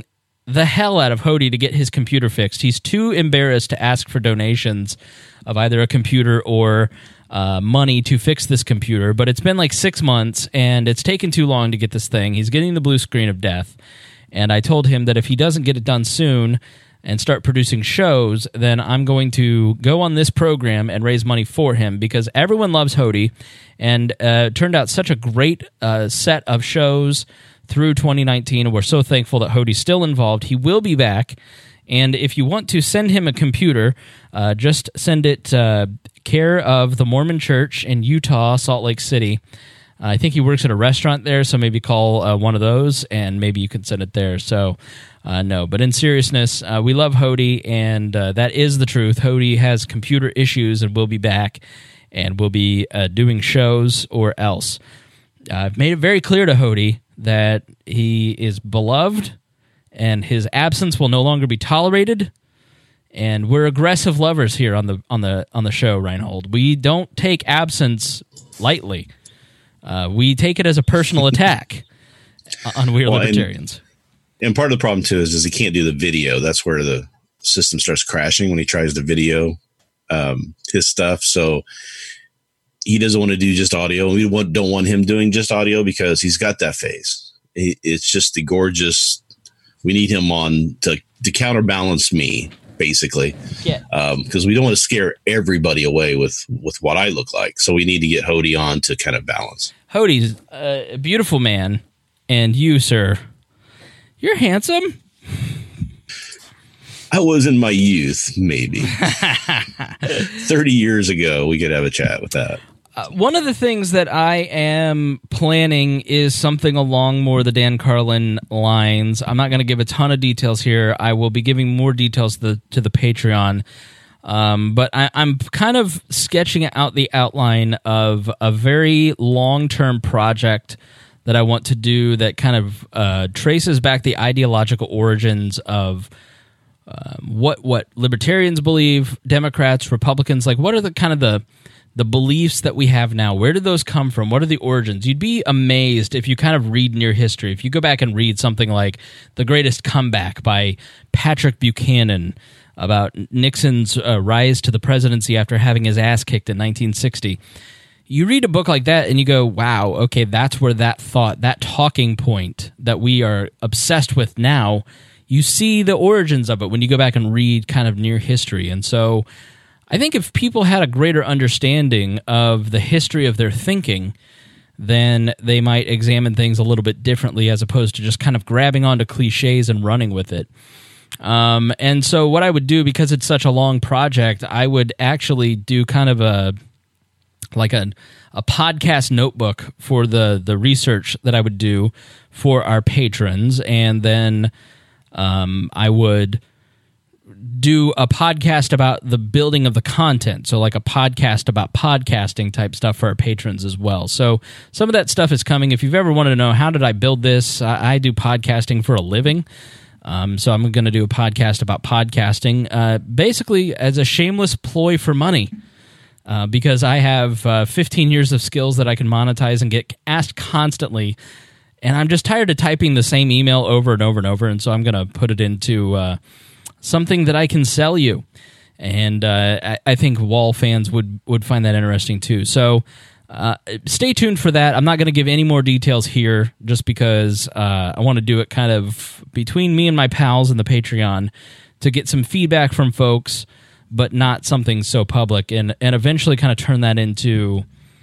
the hell out of Hody to get his computer fixed. He's too embarrassed to ask for donations of either a computer or money to fix this computer, but it's been like 6 months, and it's taken too long to get this thing. He's getting the blue screen of death, and I told him that if he doesn't get it done soon and start producing shows, then I'm going to go on this program and raise money for him, because everyone loves Hody, and it turned out such a great set of shows through 2019, and we're so thankful that Hody's still involved. He will be back, and if you want to send him a computer, just send it care of the Mormon Church in Utah, Salt Lake City. I think he works at a restaurant there, so maybe call one of those, and maybe you can send it there. So, no. But in seriousness, we love Hody, and that is the truth. Hody has computer issues and will be back, and will be doing shows or else. I've made it very clear to Hody that he is beloved, and his absence will no longer be tolerated. And we're aggressive lovers here on the show, Reinhold. We don't take absence lightly. We take it as a personal attack on We Are Libertarians. And part of the problem too is he can't do the video. That's where the system starts crashing when he tries to video his stuff. So he doesn't want to do just audio. We don't want him doing just audio because he's got that face. It's just the gorgeous. We need him on to counterbalance me, basically. Yeah. Because we don't want to scare everybody away with what I look like. So we need to get Hody on to kind of balance. Hody's a beautiful man, and you, sir, you're handsome. I was in my youth, maybe. 30 years ago, we could have a chat with that. One of the things that I am planning is something along more the Dan Carlin lines. I'm not going to give a ton of details here. I will be giving more details to the Patreon. But I'm kind of sketching out the outline of a very long-term project that I want to do that kind of traces back the ideological origins of what libertarians believe, Democrats, Republicans. Like, what are the kind of the beliefs that we have now? Where did those come from? What are the origins? You'd be amazed if you kind of read in your history. If you go back and read something like The Greatest Comeback by Patrick Buchanan about Nixon's rise to the presidency after having his ass kicked in 1960. You read a book like that and you go, wow, okay, that's where that thought, that talking point that we are obsessed with now, you see the origins of it when you go back and read kind of near history. And so I think if people had a greater understanding of the history of their thinking, then they might examine things a little bit differently as opposed to just kind of grabbing onto cliches and running with it. And so what I would do, because it's such a long project, I would actually do kind of a podcast notebook for the research that I would do for our patrons, and then I would do a podcast about the building of the content, so like a podcast about podcasting type stuff for our patrons as well. So some of that stuff is coming. If you've ever wanted to know how did I build this, I do podcasting for a living. So I'm going to do a podcast about podcasting, basically as a shameless ploy for money, because I have 15 years of skills that I can monetize and get asked constantly, and I'm just tired of typing the same email over and over and over, and so I'm going to put it into something that I can sell you. And I think Wall fans would find that interesting too. So stay tuned for that. I'm not going to give any more details here just because I want to do it kind of between me and my pals in the Patreon to get some feedback from folks, but not something so public, and eventually kind of turn that into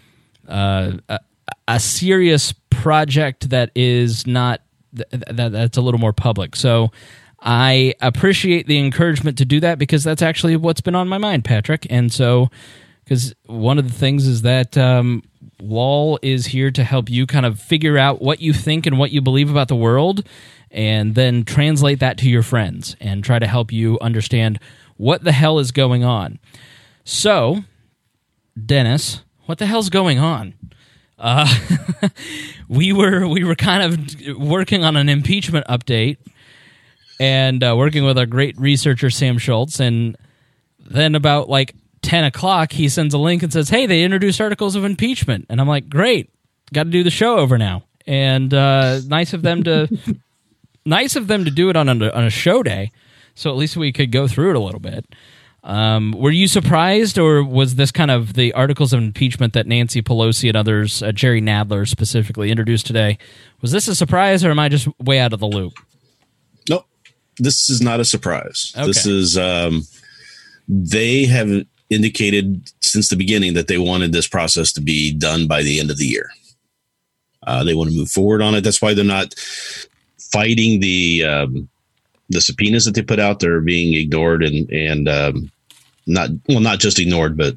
a serious project that is not that's a little more public. So I appreciate the encouragement to do that, because that's actually what's been on my mind, Patrick. And so, because one of the things is that Wall is here to help you kind of figure out what you think and what you believe about the world, and then translate that to your friends and try to help you understand what the hell is going on. So, Dennis, what the hell's going on? We were kind of working on an impeachment update, and working with our great researcher Sam Schultz, and then about like 10 o'clock he sends a link and says, hey, they introduced articles of impeachment, and I'm like, great, got to do the show over now. And nice of them to nice of them to do it on a show day, so at least we could go through it a little bit. Were you surprised, or was this kind of the articles of impeachment that Nancy Pelosi and others, Jerry Nadler specifically, introduced today? Was this a surprise, or am I just way out of the loop? Nope. This is not a surprise. Okay. This is they have indicated since the beginning that they wanted this process to be done by the end of the year. They want to move forward on it. That's why they're not fighting the subpoenas that they put out. They're being ignored and not just ignored, but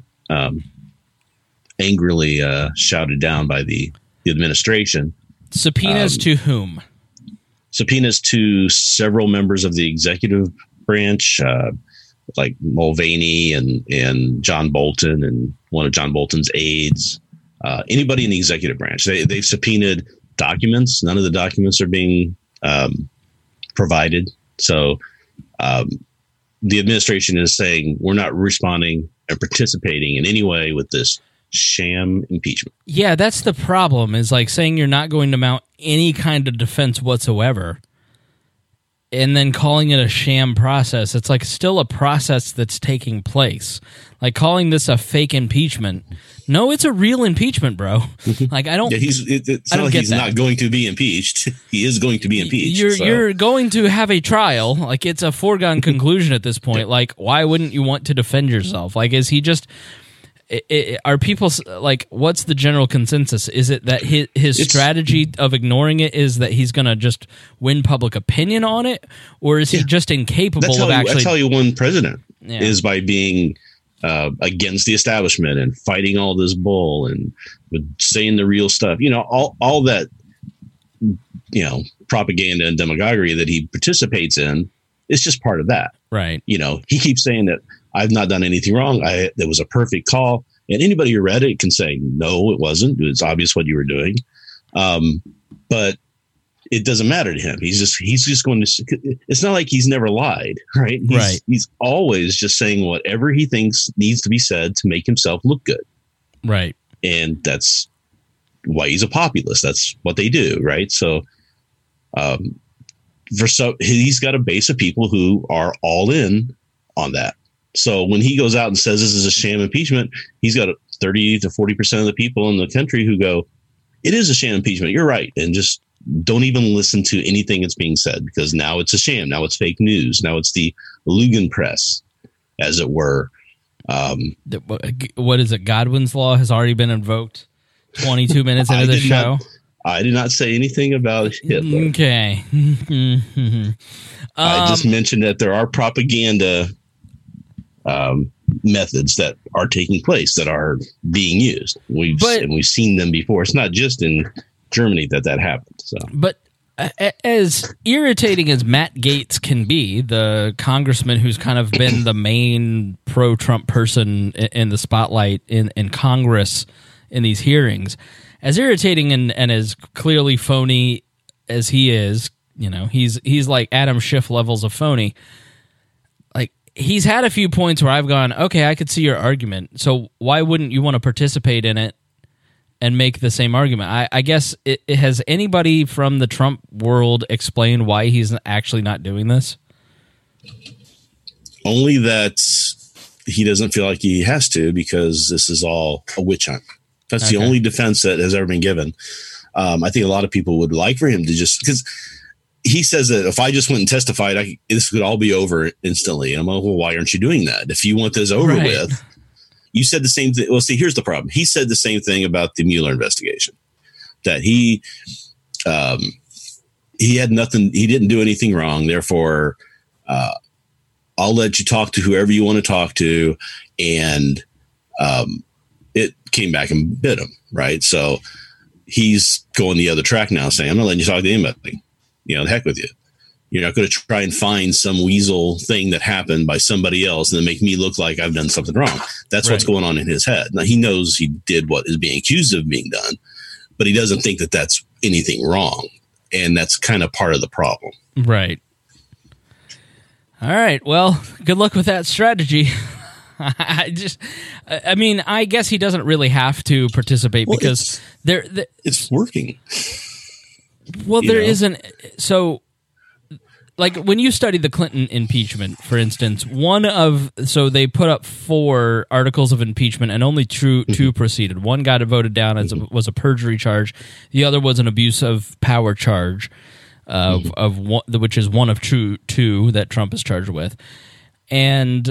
angrily shouted down by the administration. Subpoenas to whom? Subpoenas to several members of the executive branch, like Mulvaney and John Bolton and one of John Bolton's aides. Anybody in the executive branch. They've subpoenaed documents. None of the documents are being provided. So the administration is saying we're not responding and participating in any way with this sham impeachment. Yeah, that's the problem, is like saying you're not going to mount any kind of defense whatsoever and then calling it a sham process. It's like still a process that's taking place. Like calling this a fake impeachment. No, it's a real impeachment, bro. Like I don't. Yeah, it's not like he's not going to be impeached. He is going to be impeached. You're going to have a trial. Like it's a foregone conclusion at this point. Like why wouldn't you want to defend yourself? Like is he just? Are people like? What's the general consensus? Is it that his strategy of ignoring it is that he's going to just win public opinion on it, or is he just incapable of actually? That's how you won president. Is by being against the establishment and fighting all this bull and saying the real stuff. You know, all that, you know, propaganda and demagoguery that he participates in is just part of that. Right. You know, he keeps saying that I've not done anything wrong. There was a perfect call. And anybody who read it can say, no, it wasn't. It's obvious what you were doing. But it doesn't matter to him. He's just going to, it's not like he's never lied, right? He's always just saying whatever he thinks needs to be said to make himself look good. Right. And that's why he's a populist. That's what they do. Right. So, he's got a base of people who are all in on that. So when he goes out and says this is a sham impeachment, he's got 30 to 40% of the people in the country who go, it is a sham impeachment. You're right. And just don't even listen to anything that's being said because now it's a sham. Now it's fake news. Now it's the Lugan press, as it were. What is it? Godwin's law has already been invoked 22 minutes into the show. I did not say anything about Hitler. Okay. I just mentioned that there are propaganda methods that are taking place that are being used. We've seen them before. It's not just in Germany that happened. So, but as irritating as Matt Gaetz can be, the congressman who's kind of been the main pro-Trump person in the spotlight in Congress in these hearings, as irritating and as clearly phony as he is, you know, he's like Adam Schiff levels of phony. Like he's had a few points where I've gone, okay, I could see your argument. So why wouldn't you want to participate in it and make the same argument? I guess it has anybody from the Trump world explained why he's actually not doing this? Only that he doesn't feel like he has to because this is all a witch hunt. That's the only defense that has ever been given. I think a lot of people would like for him to just, because he says that if I just went and testified, this could all be over instantly. And I'm like, well, why aren't you doing that? If you want this over with, you said the same thing. Well, see, here's the problem. He said the same thing about the Mueller investigation, that he had nothing, he didn't do anything wrong. Therefore, I'll let you talk to whoever you want to talk to. And it came back and bit him. Right. So he's going the other track now saying, I'm not letting you talk to anybody. You know, the heck with you. You're not going to try and find some weasel thing that happened by somebody else and then make me look like I've done something wrong. That's what's going on in his head. Now, he knows he did what is being accused of being done, but he doesn't think that that's anything wrong. And that's kind of part of the problem. Right. All right. Well, good luck with that strategy. I guess he doesn't really have to participate because it's working. Well, there isn't. So like when you study the Clinton impeachment, for instance, so they put up 4 articles of impeachment and only two proceeded. One got voted down as was a perjury charge. The other was an abuse of power charge, which is one of two that Trump is charged with. And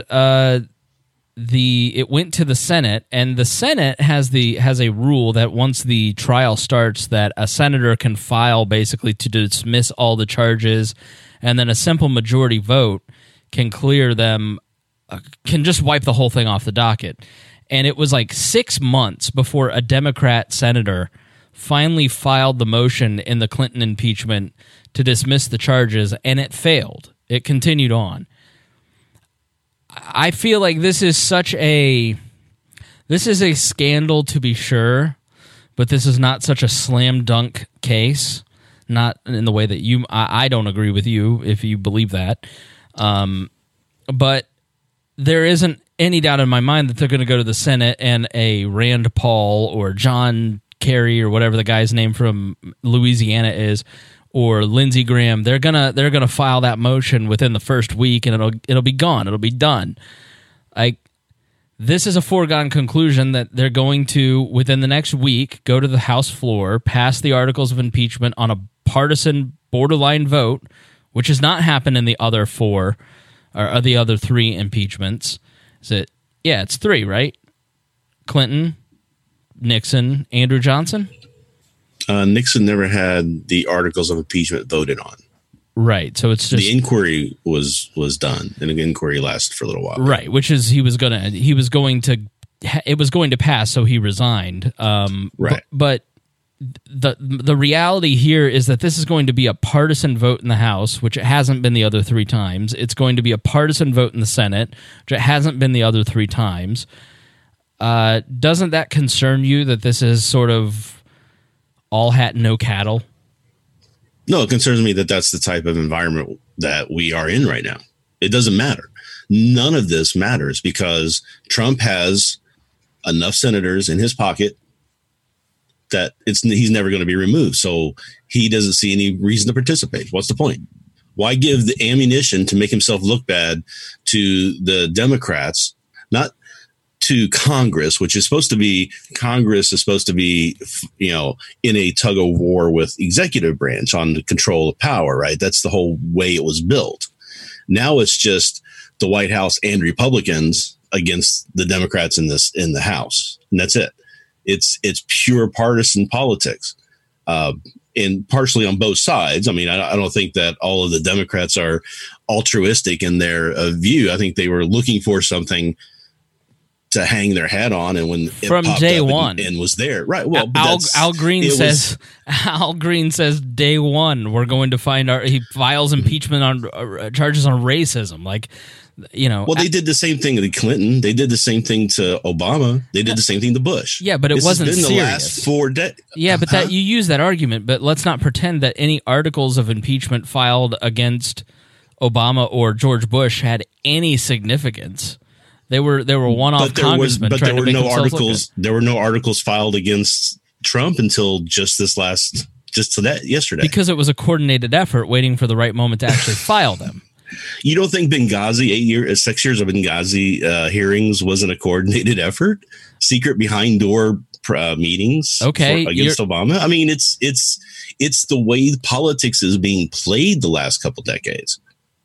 it went to the Senate, and the Senate has a rule that once the trial starts, that a senator can file basically to dismiss all the charges, and then a simple majority vote can clear them, can just wipe the whole thing off the docket. And it was like 6 months before a Democrat senator finally filed the motion in the Clinton impeachment to dismiss the charges, and it failed. It continued on. I feel like this is a scandal, to be sure, but this is not such a slam dunk case. Not in the way that I don't agree with you if you believe that. But there isn't any doubt in my mind that they're going to go to the Senate, and a Rand Paul or John Kerry or whatever the guy's name from Louisiana is, or Lindsey Graham, they're gonna file that motion within the first week, and it'll be gone. It'll be done. This is a foregone conclusion that they're going to, within the next week, go to the House floor, pass the articles of impeachment on a partisan borderline vote, which has not happened in the other 4 or the other 3 impeachments. Is it? Yeah, it's 3, right? Clinton, Nixon, Andrew Johnson. Nixon never had the articles of impeachment voted on. Right, so it's just the inquiry was done, and the inquiry lasted for a little while. Right, which is it was going to pass, so he resigned. Right, but the reality here is that this is going to be a partisan vote in the House, which it hasn't been the other 3 times. It's going to be a partisan vote in the Senate, which it hasn't been the other 3 times. Doesn't that concern you that this is sort of all hat, no cattle? No, it concerns me that that's the type of environment that we are in right now. It doesn't matter. None of this matters because Trump has enough senators in his pocket that he's never going to be removed. So he doesn't see any reason to participate. What's the point? Why give the ammunition to make himself look bad to the Democrats, not to Congress, which is supposed to be, in a tug of war with executive branch on the control of power, right? That's the whole way it was built. Now it's just the White House and Republicans against the Democrats in the House. And that's it. It's pure partisan politics. And partially on both sides. I mean, I don't think that all of the Democrats are altruistic in their view. I think they were looking for something to hang their hat on, and when it from popped day up one, and was there, right? Well, Al Green says day one we're going to find he files impeachment on charges on racism, like. Well, they did the same thing to Clinton. They did the same thing to Obama. They did the same thing to Bush. Yeah, but it wasn't serious. The last 4 days. Yeah, but that you use that argument, but let's not pretend that any articles of impeachment filed against Obama or George Bush had any significance. They were one-off congressmen. But there were no articles. There were no articles filed against Trump until just yesterday. Because it was a coordinated effort, waiting for the right moment to actually file them. You don't think Benghazi, 6 years of Benghazi hearings wasn't a coordinated effort? Secret behind door meetings against Obama? I mean, it's the way politics is being played the last couple decades.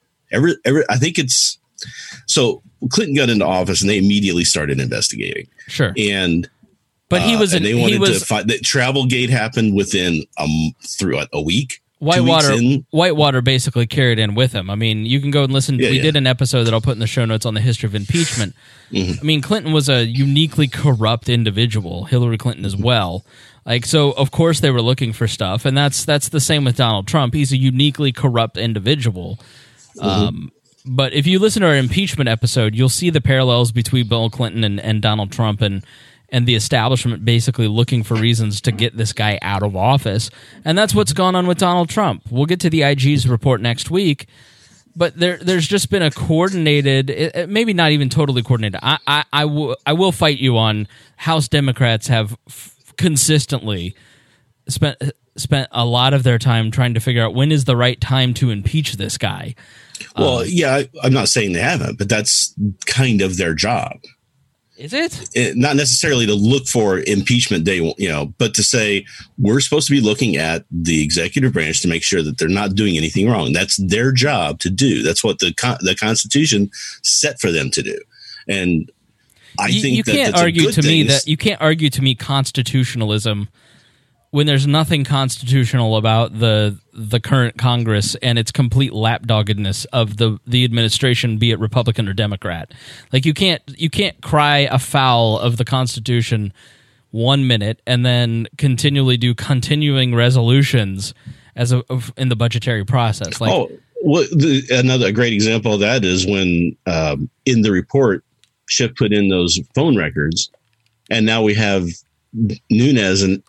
I think it's so Clinton got into office and they immediately started investigating. Sure. But he was, and they wanted to fight that Travelgate happened within through a week. Whitewater basically carried in with him. I mean, you can go and listen. We did an episode that I'll put in the show notes on the history of impeachment. Mm-hmm. I mean, Clinton was a uniquely corrupt individual. Hillary Clinton as well. So of course they were looking for stuff, and that's the same with Donald Trump. He's a uniquely corrupt individual. Mm-hmm. But if you listen to our impeachment episode, you'll see the parallels between Bill Clinton and Donald Trump and the establishment basically looking for reasons to get this guy out of office. And that's what's gone on with Donald Trump. We'll get to the IG's report next week, but there's just been a coordinated, maybe not even totally coordinated. I will fight you on House Democrats have consistently spent a lot of their time trying to figure out when is the right time to impeach this guy. Well, I'm not saying they haven't, but that's kind of their job. Is it? Not necessarily to look for impeachment day, but to say we're supposed to be looking at the executive branch to make sure that they're not doing anything wrong. That's their job to do. That's what the Constitution set for them to do. And I think you can't argue to me that you can't argue to me constitutionalism when there's nothing constitutional about the current Congress and its complete lapdoggedness of the administration, be it Republican or Democrat. Like you can't cry afoul of the Constitution 1 minute and then continually do continuing resolutions in the budgetary process. Like, another great example of that is when in the report Schiff put in those phone records, and now we have Nunes and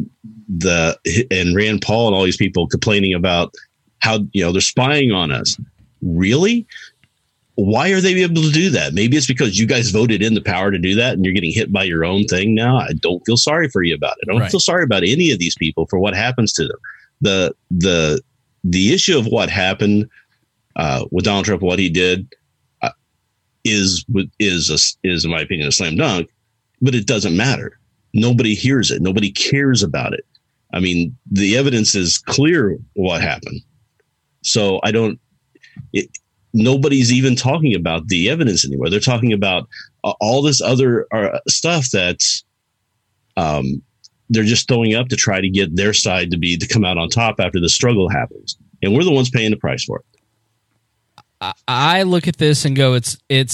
Rand Paul and all these people complaining about how they're spying on us. Really? Why are they able to do that? Maybe it's because you guys voted in the power to do that, and you're getting hit by your own thing now. I don't feel sorry for you about it. I don't feel sorry about any of these people for what happens to them. The issue of what happened with Donald Trump, what he did, is in my opinion a slam dunk, but it doesn't matter. Nobody hears it. Nobody cares about it. I mean, the evidence is clear what happened. So nobody's even talking about the evidence anymore. They're talking about all this other stuff that's they're just throwing up to try to get their side to come out on top after the struggle happens. And we're the ones paying the price for it. I look at this and go,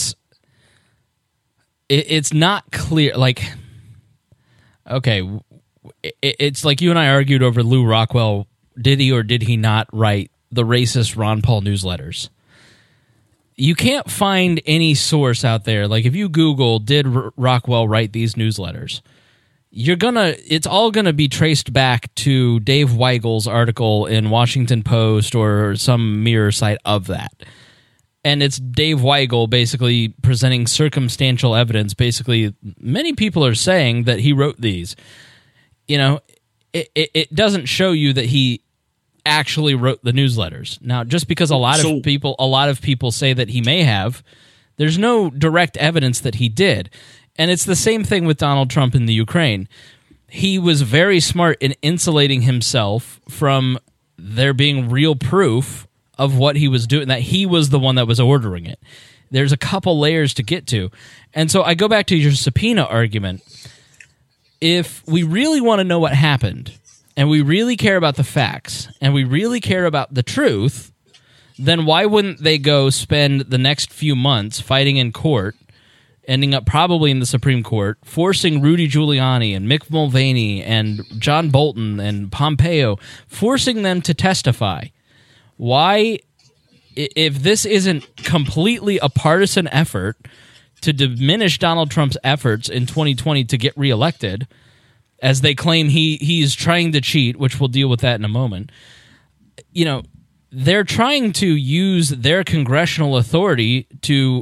it's not clear. Like, okay, it's like you and I argued over Lou Rockwell. Did he or did he not write the racist Ron Paul newsletters? You can't find any source out there. Like if you Google, did Rockwell write these newsletters? It's all gonna be traced back to Dave Weigel's article in Washington Post or some mirror site of that. And it's Dave Weigel basically presenting circumstantial evidence. Basically, many people are saying that he wrote these. It doesn't show you that he actually wrote the newsletters. Now, just because a lot of people say that he may have, there's no direct evidence that he did. And it's the same thing with Donald Trump in the Ukraine. He was very smart in insulating himself from there being real proof of what he was doing, that he was the one that was ordering it. There's a couple layers to get to. And so I go back to your subpoena argument. If we really want to know what happened, and we really care about the facts, and we really care about the truth, then why wouldn't they go spend the next few months fighting in court, ending up probably in the Supreme Court, forcing Rudy Giuliani and Mick Mulvaney and John Bolton and Pompeo, forcing them to testify? Why, if this isn't completely a partisan effort to diminish Donald Trump's efforts in 2020 to get reelected, as they claim he's trying to cheat, which we'll deal with that in a moment, they're trying to use their congressional authority to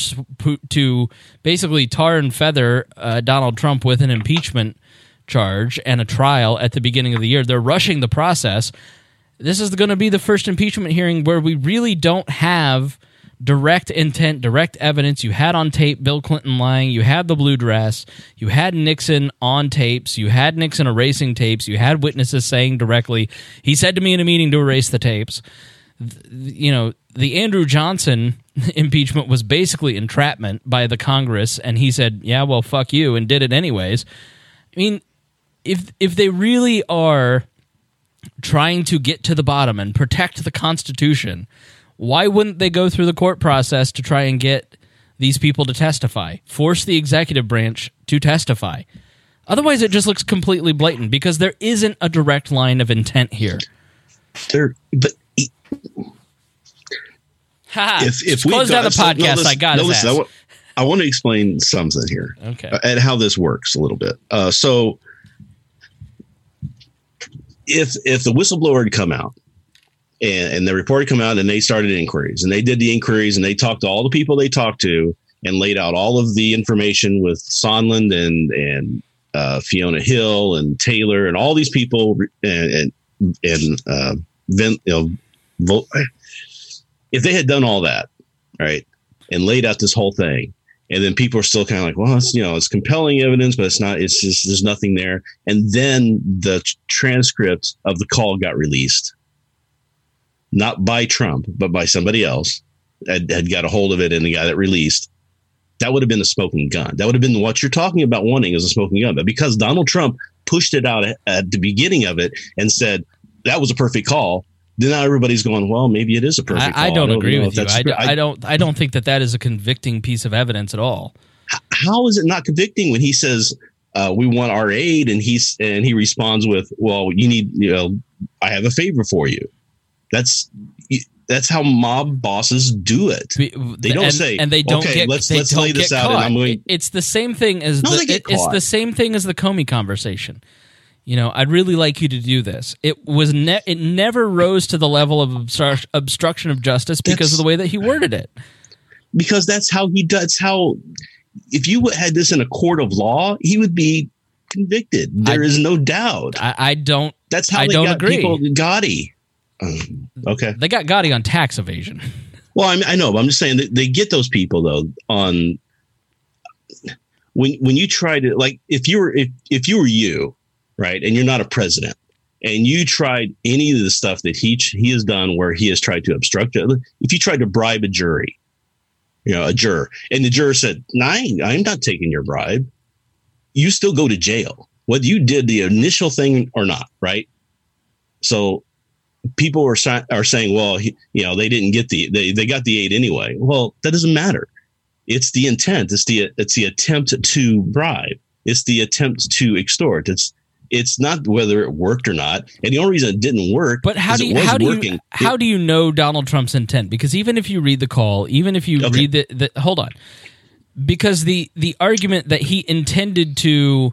basically tar and feather Donald Trump with an impeachment charge and a trial at the beginning of the year. They're rushing the process. This is going to be the first impeachment hearing where we really don't have direct intent, direct evidence. You had on tape Bill Clinton lying. You had the blue dress. You had Nixon on tapes. You had Nixon erasing tapes. You had witnesses saying directly, he said to me in a meeting to erase the tapes. The Andrew Johnson impeachment was basically entrapment by the Congress, and he said, yeah, well, fuck you, and did it anyways. I mean, if they really are trying to get to the bottom and protect the Constitution, why wouldn't they go through the court process to try and get these people to testify? Force the executive branch to testify. Otherwise, it just looks completely blatant because there isn't a direct line of intent here. If we close down the podcast, I got it. I want to explain something here, okay, and how this works a little bit. So, if the whistleblower had come out and the report had come out and they started inquiries and they did the inquiries and they talked to all the people they talked to and laid out all of the information with Sondland and Fiona Hill and Taylor and all these people and vote. If they had done all that, right, and laid out this whole thing, and then people are still kind of like, well, it's compelling evidence, but it's not. It's just there's nothing there. And then the transcript of the call got released, not by Trump, but by somebody else had got a hold of it, and the guy that released. That would have been a smoking gun. That would have been what you're talking about wanting is a smoking gun. But because Donald Trump pushed it out at the beginning of it and said that was a perfect call, then now everybody's going, well, maybe it is a perfect call. I don't agree with you. I don't think that is a convicting piece of evidence at all. How is it not convicting when he says we want our aid and he responds with, well, you need, I have a favor for you. That's how mob bosses do it. They don't say, and they don't okay, let's lay this out. And I'm going. It's the same thing as it's the same thing as the Comey conversation. I'd really like you to do this. It was it never rose to the level of obstruction of justice because of the way that he worded it. Because that's how he does. How if you had this in a court of law, he would be convicted. There is no doubt. I don't. That's how they got people Gotti. Okay, they got Gotti on tax evasion. Well, I know, but I'm just saying that they get those people though on when you try to, like, if you were you, right, and you're not a president, and you tried any of the stuff that he has done where he has tried to obstruct it. If you tried to bribe a jury, a juror, and the juror said, "No, I'm not taking your bribe," you still go to jail, whether you did the initial thing or not, right? So. People are saying, well, they didn't get they got the aid anyway. Well, that doesn't matter. It's the intent. It's the attempt to bribe. It's the attempt to extort. It's not whether it worked or not. And the only reason it didn't work, but how do you know Donald Trump's intent? Because even if you read the call, even if you read the hold on, because the argument that he intended to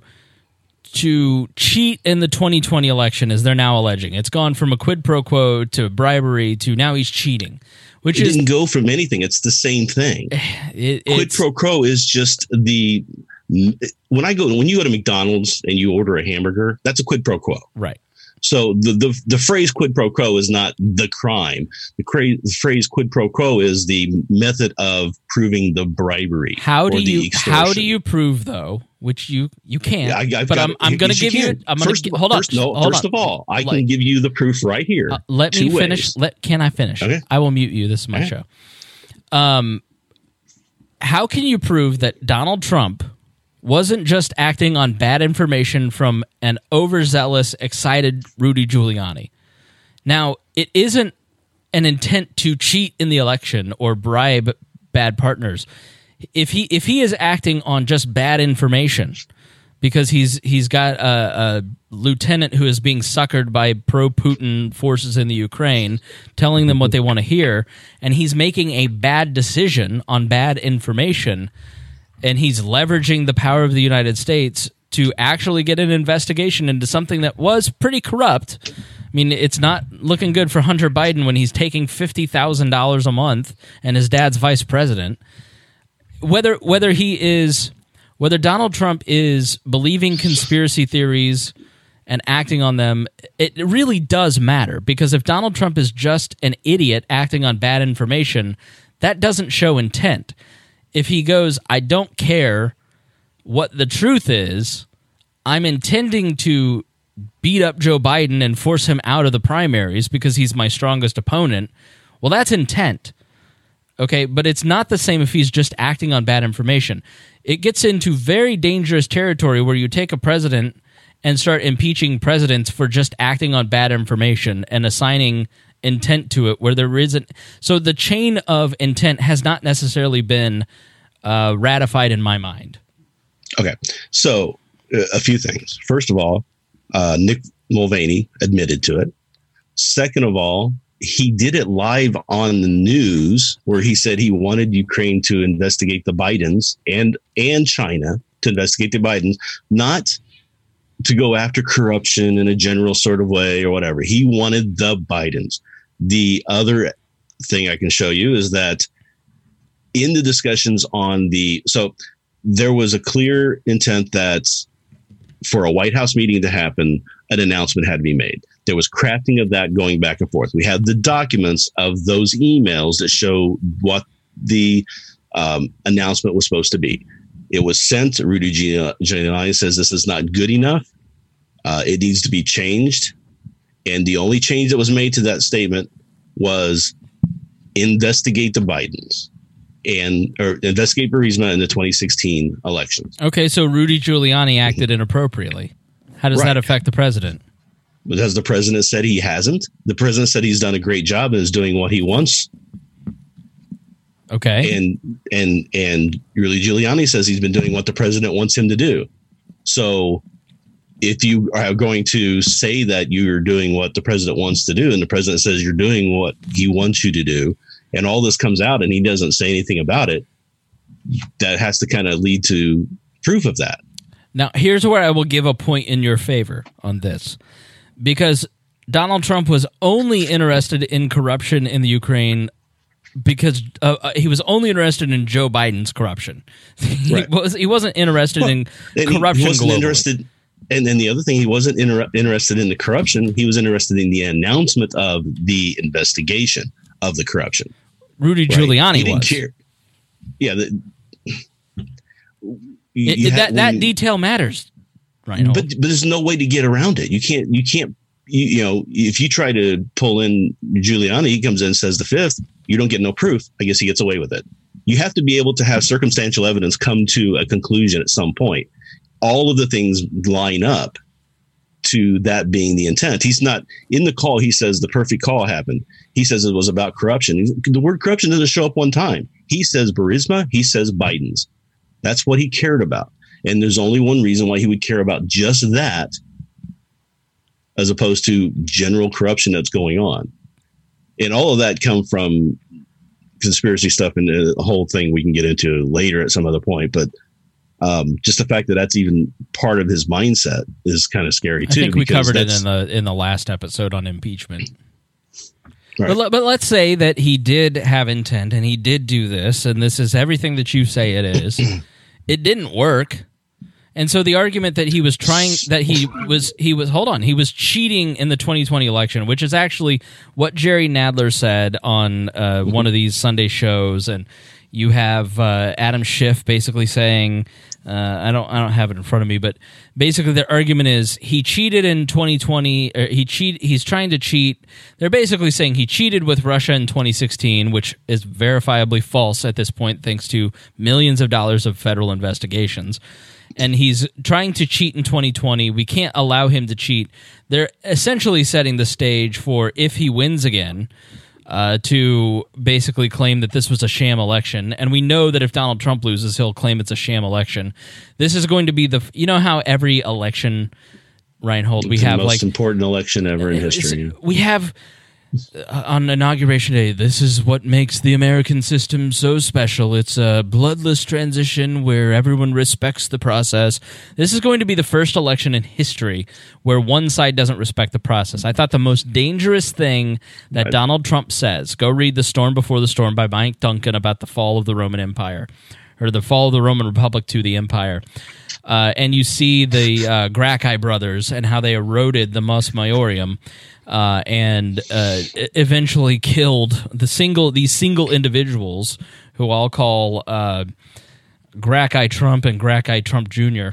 cheat in the 2020 election, as they're now alleging. It's gone from a quid pro quo to bribery to now he's cheating. It didn't go from anything. It's the same thing. Quid pro quo is just when you go to McDonald's and you order a hamburger, that's a quid pro quo. Right. So the phrase quid pro quo is not the crime. The phrase quid pro quo is the method of proving the bribery. How do you prove though? Which you can't. Yeah, but I'm going to give you. Hold on. First of all, I can give you the proof right here. Let me finish. Can I finish? Okay. I will mute you. This is my show. How can you prove that Donald Trump wasn't just acting on bad information from an overzealous, excited Rudy Giuliani? Now, it isn't an intent to cheat in the election or bribe bad partners. If he is acting on just bad information because he's got a lieutenant who is being suckered by pro-Putin forces in the Ukraine, telling them what they want to hear, and he's making a bad decision on bad information, and he's leveraging the power of the United States to actually get an investigation into something that was pretty corrupt. I mean, it's not looking good for Hunter Biden when he's taking $50,000 a month and his dad's vice president. Whether Donald Trump is believing conspiracy theories and acting on them, it really does matter, because if Donald Trump is just an idiot acting on bad information, that doesn't show intent. If he goes, I don't care what the truth is, I'm intending to beat up Joe Biden and force him out of the primaries because he's my strongest opponent, well, that's intent. Okay, but it's not the same if he's just acting on bad information. It gets into very dangerous territory where you take a president and start impeaching presidents for just acting on bad information and assigning intent to it where there isn't. So the chain of intent has not necessarily been ratified in my mind. Okay, so a few things. First of all, Nick Mulvaney admitted to it. Second of all, he did it live on the news where he said he wanted Ukraine to investigate the Bidens and China to investigate the Bidens, not to go after corruption in a general sort of way or whatever. He wanted the Bidens. The other thing I can show you is that in the discussions so there was a clear intent that for a White House meeting to happen, an announcement had to be made. There was crafting of that going back and forth. We have the documents of those emails that show what the announcement was supposed to be. It was sent. Rudy Giuliani says this is not good enough. It needs to be changed. And the only change that was made to that statement was investigate the Bidens or investigate Burisma in the 2016 elections. Okay, so Rudy Giuliani acted inappropriately. How does that affect the president? Because the president said he hasn't. The president said he's done a great job and is doing what he wants. Okay. And Rudy Giuliani says he's been doing what the president wants him to do. So if you are going to say that you're doing what the president wants to do, and the president says you're doing what he wants you to do, and all this comes out and he doesn't say anything about it, that has to kind of lead to proof of that. Now, here's where I will give a point in your favor on this. Because Donald Trump was only interested in corruption in the Ukraine because he was only interested in Joe Biden's corruption. He wasn't interested in corruption globally. And then the other thing, he wasn't interested in the corruption. He was interested in the announcement of the investigation of the corruption. Rudy Giuliani he didn't care. Yeah. That detail matters. Right. But there's no way to get around it. You can't, if you try to pull in Giuliani, he comes in and says the fifth, you don't get no proof. I guess he gets away with it. You have to be able to have circumstantial evidence come to a conclusion at some point. All of the things line up to that being the intent. He's not in the call. He says the perfect call happened. He says it was about corruption. The word corruption doesn't show up one time. He says Burisma. He says Biden's. That's what he cared about. And there's only one reason why he would care about just that, as opposed to general corruption that's going on. And all of that come from conspiracy stuff and the whole thing we can get into later at some other point. But just the fact that that's even part of his mindset is kind of scary too. I think we covered it in the last episode on impeachment. Right. But let's say that he did have intent and he did do this, and this is everything that you say it is. It didn't work. And so the argument that he was cheating in the 2020 election, which is actually what Jerry Nadler said on one of these Sunday shows, and you have Adam Schiff basically saying, I don't have it in front of me, but basically their argument is he cheated in 2020. He's trying to cheat. They're basically saying he cheated with Russia in 2016, which is verifiably false at this point, thanks to millions of dollars of federal investigations. And he's trying to cheat in 2020. We can't allow him to cheat. They're essentially setting the stage for, if he wins again, to basically claim that this was a sham election. And we know that if Donald Trump loses, he'll claim it's a sham election. This is going to be you know how every election, Reinhold, we have the most important election ever in history. We have on Inauguration Day, this is what makes the American system so special. It's a bloodless transition where everyone respects the process. This is going to be the first election in history where one side doesn't respect the process. I thought the most dangerous thing that Donald Trump says, go read The Storm Before the Storm by Mike Duncan about the fall of the Roman Empire, or the fall of the Roman Republic to the empire. And you see the Gracchi brothers and how they eroded the Mos Maiorum, and eventually killed these single individuals who I'll call Gracchi Trump and Gracchi Trump Jr.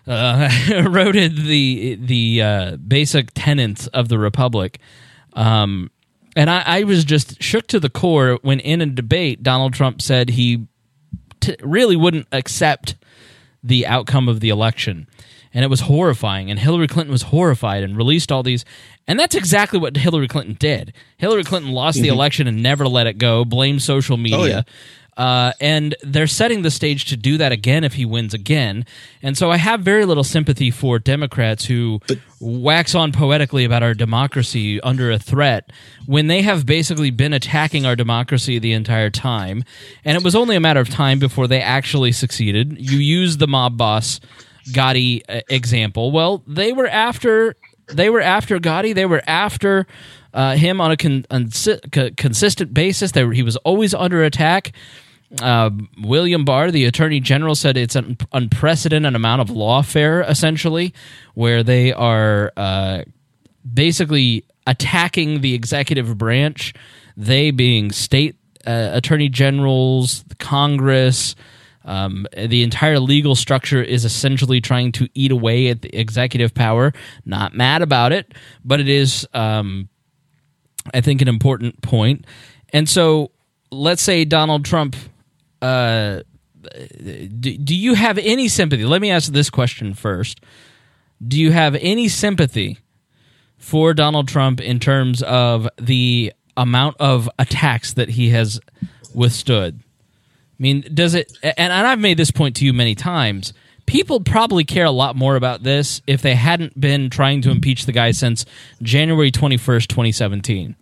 Eroded the basic tenets of the Republic. And I was just shook to the core when in a debate Donald Trump said he really wouldn't accept the outcome of the election. And it was horrifying. And Hillary Clinton was horrified and released all these. And that's exactly what Hillary Clinton did. Hillary Clinton lost the election and never let it go, blamed social media. And they're setting the stage to do that again if he wins again. And so I have very little sympathy for Democrats who wax on poetically about our democracy under a threat when they have basically been attacking our democracy the entire time. And it was only a matter of time before they actually succeeded. You use the mob boss Gotti example. Well, they were after Gotti. They were after him on a consistent basis. He was always under attack. William Barr, the Attorney General, said it's an unprecedented amount of lawfare, essentially, where they are basically attacking the executive branch, they being state attorney generals, the Congress, the entire legal structure is essentially trying to eat away at the executive power. Not mad about it, but it is, I think, an important point. And so let's say Donald Trump, do you have any sympathy? Let me ask this question first. Do you have any sympathy for Donald Trump in terms of the amount of attacks that he has withstood? I mean, does it, and I've made this point to you many times, people probably care a lot more about this if they hadn't been trying to impeach the guy since January 21st, 2017.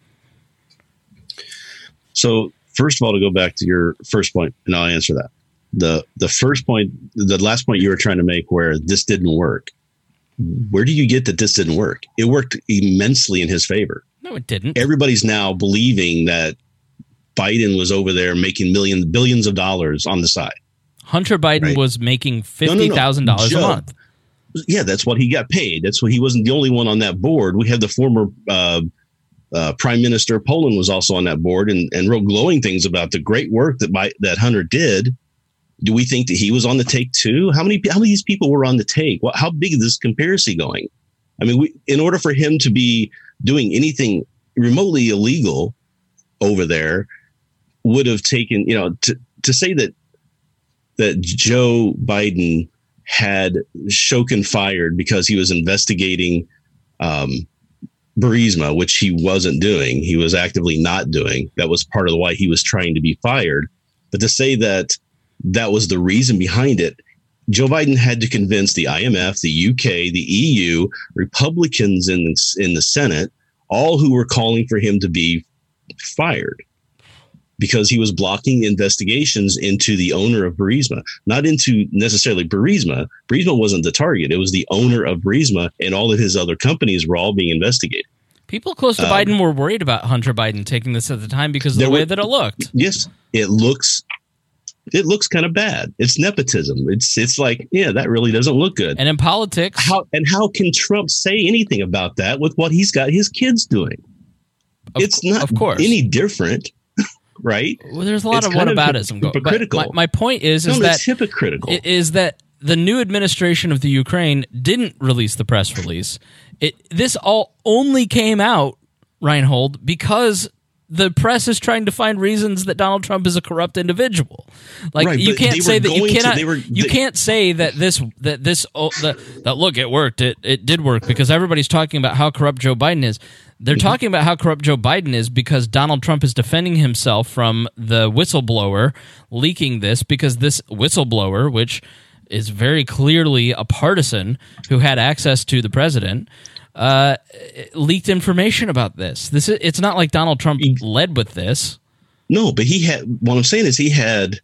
So, first of all, to go back to your first point, and I'll answer that. The first point, the last point you were trying to make where this didn't work, where do you get that this didn't work? It worked immensely in his favor. No, it didn't. Everybody's now believing that Biden was over there making billions of dollars on the side. Hunter Biden was making $50,000 a month. Yeah, that's what he got paid. That's what he wasn't the only one on that board. We had the former Prime Minister of Poland was also on that board and wrote glowing things about the great work that Hunter did. Do we think that he was on the take too? How many of these people were on the take? How big is this conspiracy going? I mean, in order for him to be doing anything remotely illegal over there would have taken, to say that Joe Biden had Shokin fired because he was investigating Burisma, which he wasn't doing. He was actively not doing. That was part of why he was trying to be fired. But to say that was the reason behind it, Joe Biden had to convince the IMF, the UK, the EU, Republicans in the Senate, all who were calling for him to be fired because he was blocking investigations into the owner of Burisma, not into necessarily Burisma. Burisma wasn't the target. It was the owner of Burisma, and all of his other companies were all being investigated. People close to Biden were worried about Hunter Biden taking this at the time because of the way that it looked. Yes, it looks kind of bad. It's nepotism. It's like, yeah, that really doesn't look good. And in politics, how can Trump say anything about that with what he's got his kids doing? It's not any different, right? Well, there's a lot of whataboutism going. Hypocritical. My point is that it's hypocritical. Is that the new administration of the Ukraine didn't release the press release. This all only came out, Reinhold, because the press is trying to find reasons that Donald Trump is a corrupt individual. Like, right, you can't say that you can't say that look, it worked. It did work because everybody's talking about how corrupt Joe Biden is. They're talking about how corrupt Joe Biden is because Donald Trump is defending himself from the whistleblower leaking this, because this whistleblower, which is very clearly a partisan who had access to the president, leaked information about this. It's not like Donald Trump led with this. No, but what I'm saying is he had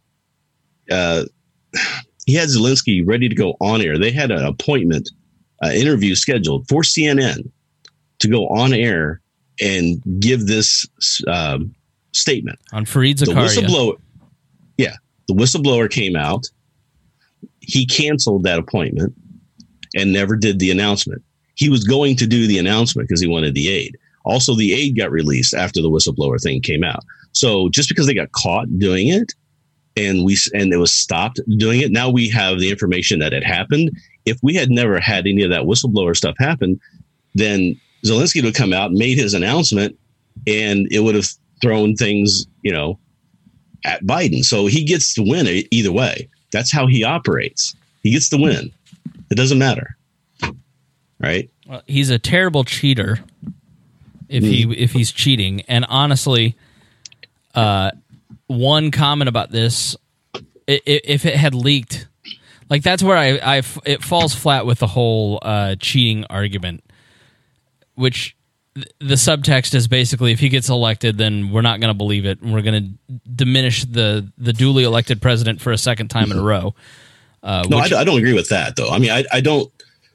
Zelensky ready to go on air. They had an appointment, interview scheduled for CNN to go on air and give this statement on Fareed Zakaria. The whistleblower came out. He canceled that appointment and never did the announcement. He was going to do the announcement because he wanted the aid. Also, the aid got released after the whistleblower thing came out. So just because they got caught doing it and it was stopped doing it, now we have the information that it happened. If we had never had any of that whistleblower stuff happen, then Zelensky would have come out and made his announcement, and it would have thrown things, at Biden. So he gets to win either way. That's how he operates. He gets the win. It doesn't matter. Right? Well, he's a terrible cheater if he's cheating. And honestly, one comment about this, if it had leaked, like, that's where it falls flat with the whole cheating argument, which the subtext is basically, if he gets elected, then we're not going to believe it, and we're going to diminish the duly elected president for a second time in a row. I don't agree with that, though. I mean, I don't.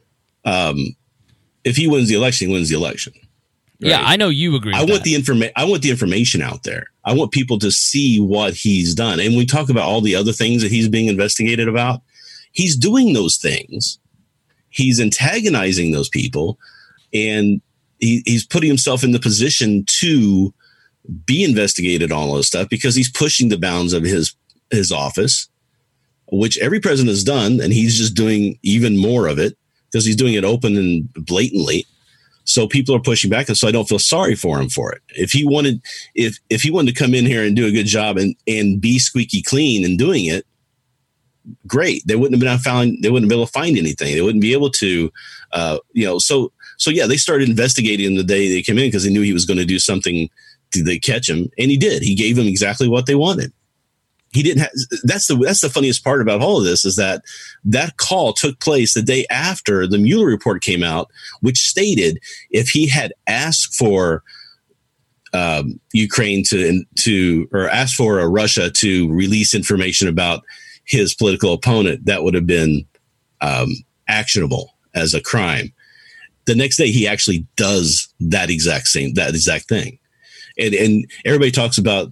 If he wins the election, he wins the election. Right? Yeah, I know you agree. I want the information out there. I want people to see what he's done. And we talk about all the other things that he's being investigated about. He's doing those things. He's antagonizing those people, and he's putting himself in the position to be investigated on all this stuff because he's pushing the bounds of his office, which every president has done, and he's just doing even more of it because he's doing it open and blatantly. So people are pushing back, and so I don't feel sorry for him for it. If he wanted to come in here and do a good job and be squeaky clean in doing it, great. They wouldn't have been able to find anything. They wouldn't be able to, So yeah, they started investigating him the day they came in because they knew he was going to do something to catch him, and he did. He gave them exactly what they wanted. He didn't. That's the funniest part about all of this is that call took place the day after the Mueller report came out, which stated if he had asked for Ukraine or asked for Russia to release information about his political opponent, that would have been actionable as a crime. The next day, he actually does that exact thing, and everybody talks about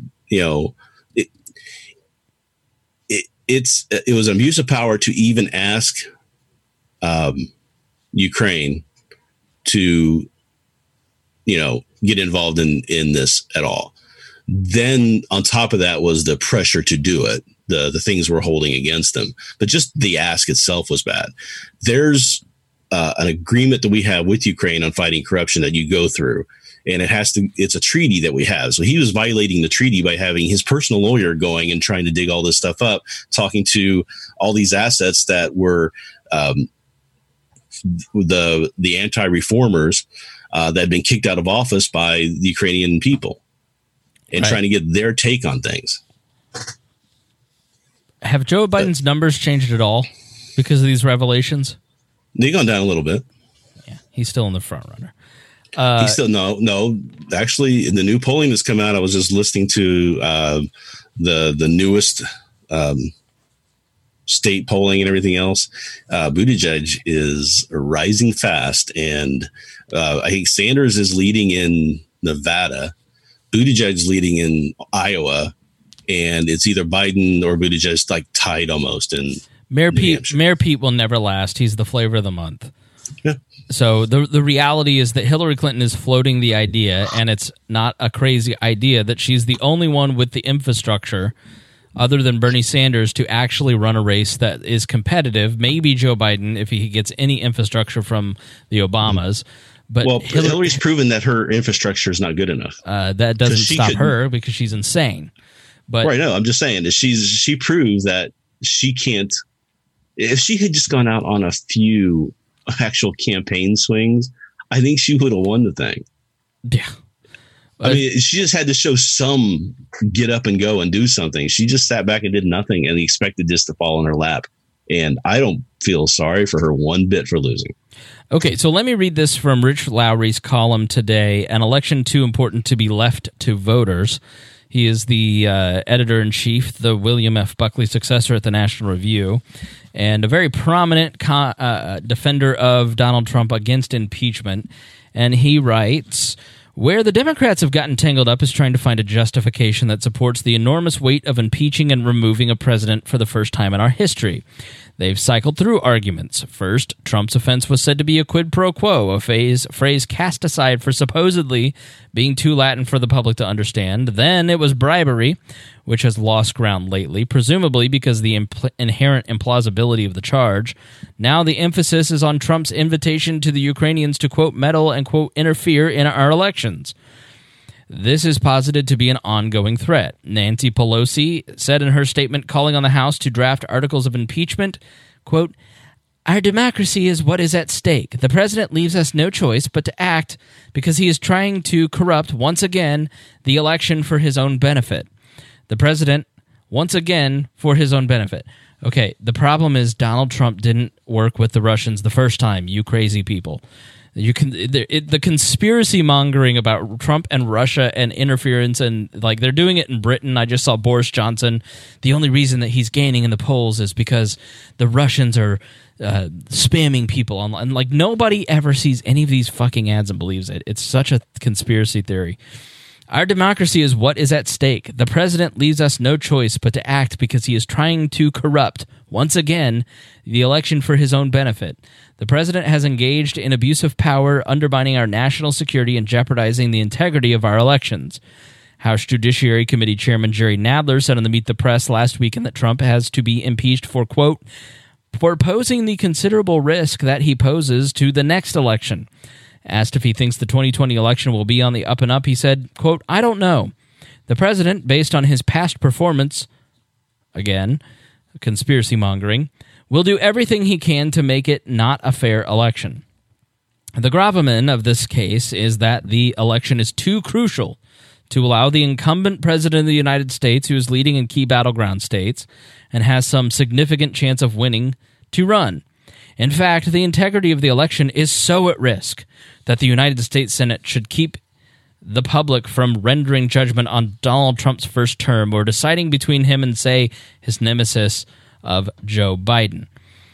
it was an abuse of power to even ask Ukraine to get involved in this at all. Then on top of that was the pressure to do it, the things we're holding against them, but just the ask itself was bad. There's an agreement that we have with Ukraine on fighting corruption that you go through, and it's a treaty that we have. So he was violating the treaty by having his personal lawyer going and trying to dig all this stuff up, talking to all these assets that were the anti-reformers that had been kicked out of office by the Ukrainian people, and trying to get their take on things. Have Joe Biden's numbers changed at all because of these revelations? They've gone down a little bit. Yeah, he's still in the front runner. He's still no. Actually, the new polling that's come out, I was just listening to the newest state polling and everything else. Buttigieg is rising fast, and I think Sanders is leading in Nevada. Buttigieg's leading in Iowa, and it's either Biden or Buttigieg, like tied almost in Mayor Pete will never last. He's the flavor of the month. Yeah. So the reality is that Hillary Clinton is floating the idea, and it's not a crazy idea, that she's the only one with the infrastructure other than Bernie Sanders to actually run a race that is competitive. Maybe Joe Biden, if he gets any infrastructure from the Obamas. But Hillary's proven that her infrastructure is not good enough. That doesn't stop her because she's insane. But right, no, I'm just saying that she proves that she can't. If she had just gone out on a few actual campaign swings, I think she would have won the thing. Yeah. I mean, she just had to show some get up and go and do something. She just sat back and did nothing and expected this to fall in her lap. And I don't feel sorry for her one bit for losing. Okay, so let me read this from Rich Lowry's column today, An Election Too Important to Be Left to Voters. He is the editor-in-chief, the William F. Buckley successor at the National Review, and a very prominent defender of Donald Trump against impeachment. And he writes, where the Democrats have gotten tangled up is trying to find a justification that supports the enormous weight of impeaching and removing a president for the first time in our history. They've cycled through arguments. First, Trump's offense was said to be a quid pro quo, a phrase cast aside for supposedly being too Latin for the public to understand. Then it was bribery, which has lost ground lately, presumably because of the inherent implausibility of the charge. Now the emphasis is on Trump's invitation to the Ukrainians to, quote, meddle and, quote, interfere in our elections. This is posited to be an ongoing threat. Nancy Pelosi said in her statement calling on the House to draft articles of impeachment, quote, our democracy is what is at stake. The president leaves us no choice but to act because he is trying to corrupt, once again, the election for his own benefit. The president, once again, for his own benefit. Okay, the problem is Donald Trump didn't work with the Russians the first time, you crazy people. The conspiracy mongering about Trump and Russia and interference, and like they're doing it in Britain. I just saw Boris Johnson. The only reason that he's gaining in the polls is because the Russians are spamming people online. Like nobody ever sees any of these fucking ads and believes it. It's such a conspiracy theory. Our democracy is what is at stake. The president leaves us no choice but to act because he is trying to corrupt, once again, the election for his own benefit. The president has engaged in abuse of power, undermining our national security and jeopardizing the integrity of our elections. House Judiciary Committee Chairman Jerry Nadler said on the Meet the Press last weekend that Trump has to be impeached for, quote, for posing the considerable risk that he poses to the next election. Asked if he thinks the 2020 election will be on the up and up, he said, quote, I don't know. The president, based on his past performance, again, conspiracy mongering, will do everything he can to make it not a fair election. The gravamen of this case is that the election is too crucial to allow the incumbent president of the United States, who is leading in key battleground states and has some significant chance of winning, to run. In fact, the integrity of the election is so at risk that the United States Senate should keep the public from rendering judgment on Donald Trump's first term or deciding between him and, say, his nemesis of Joe Biden.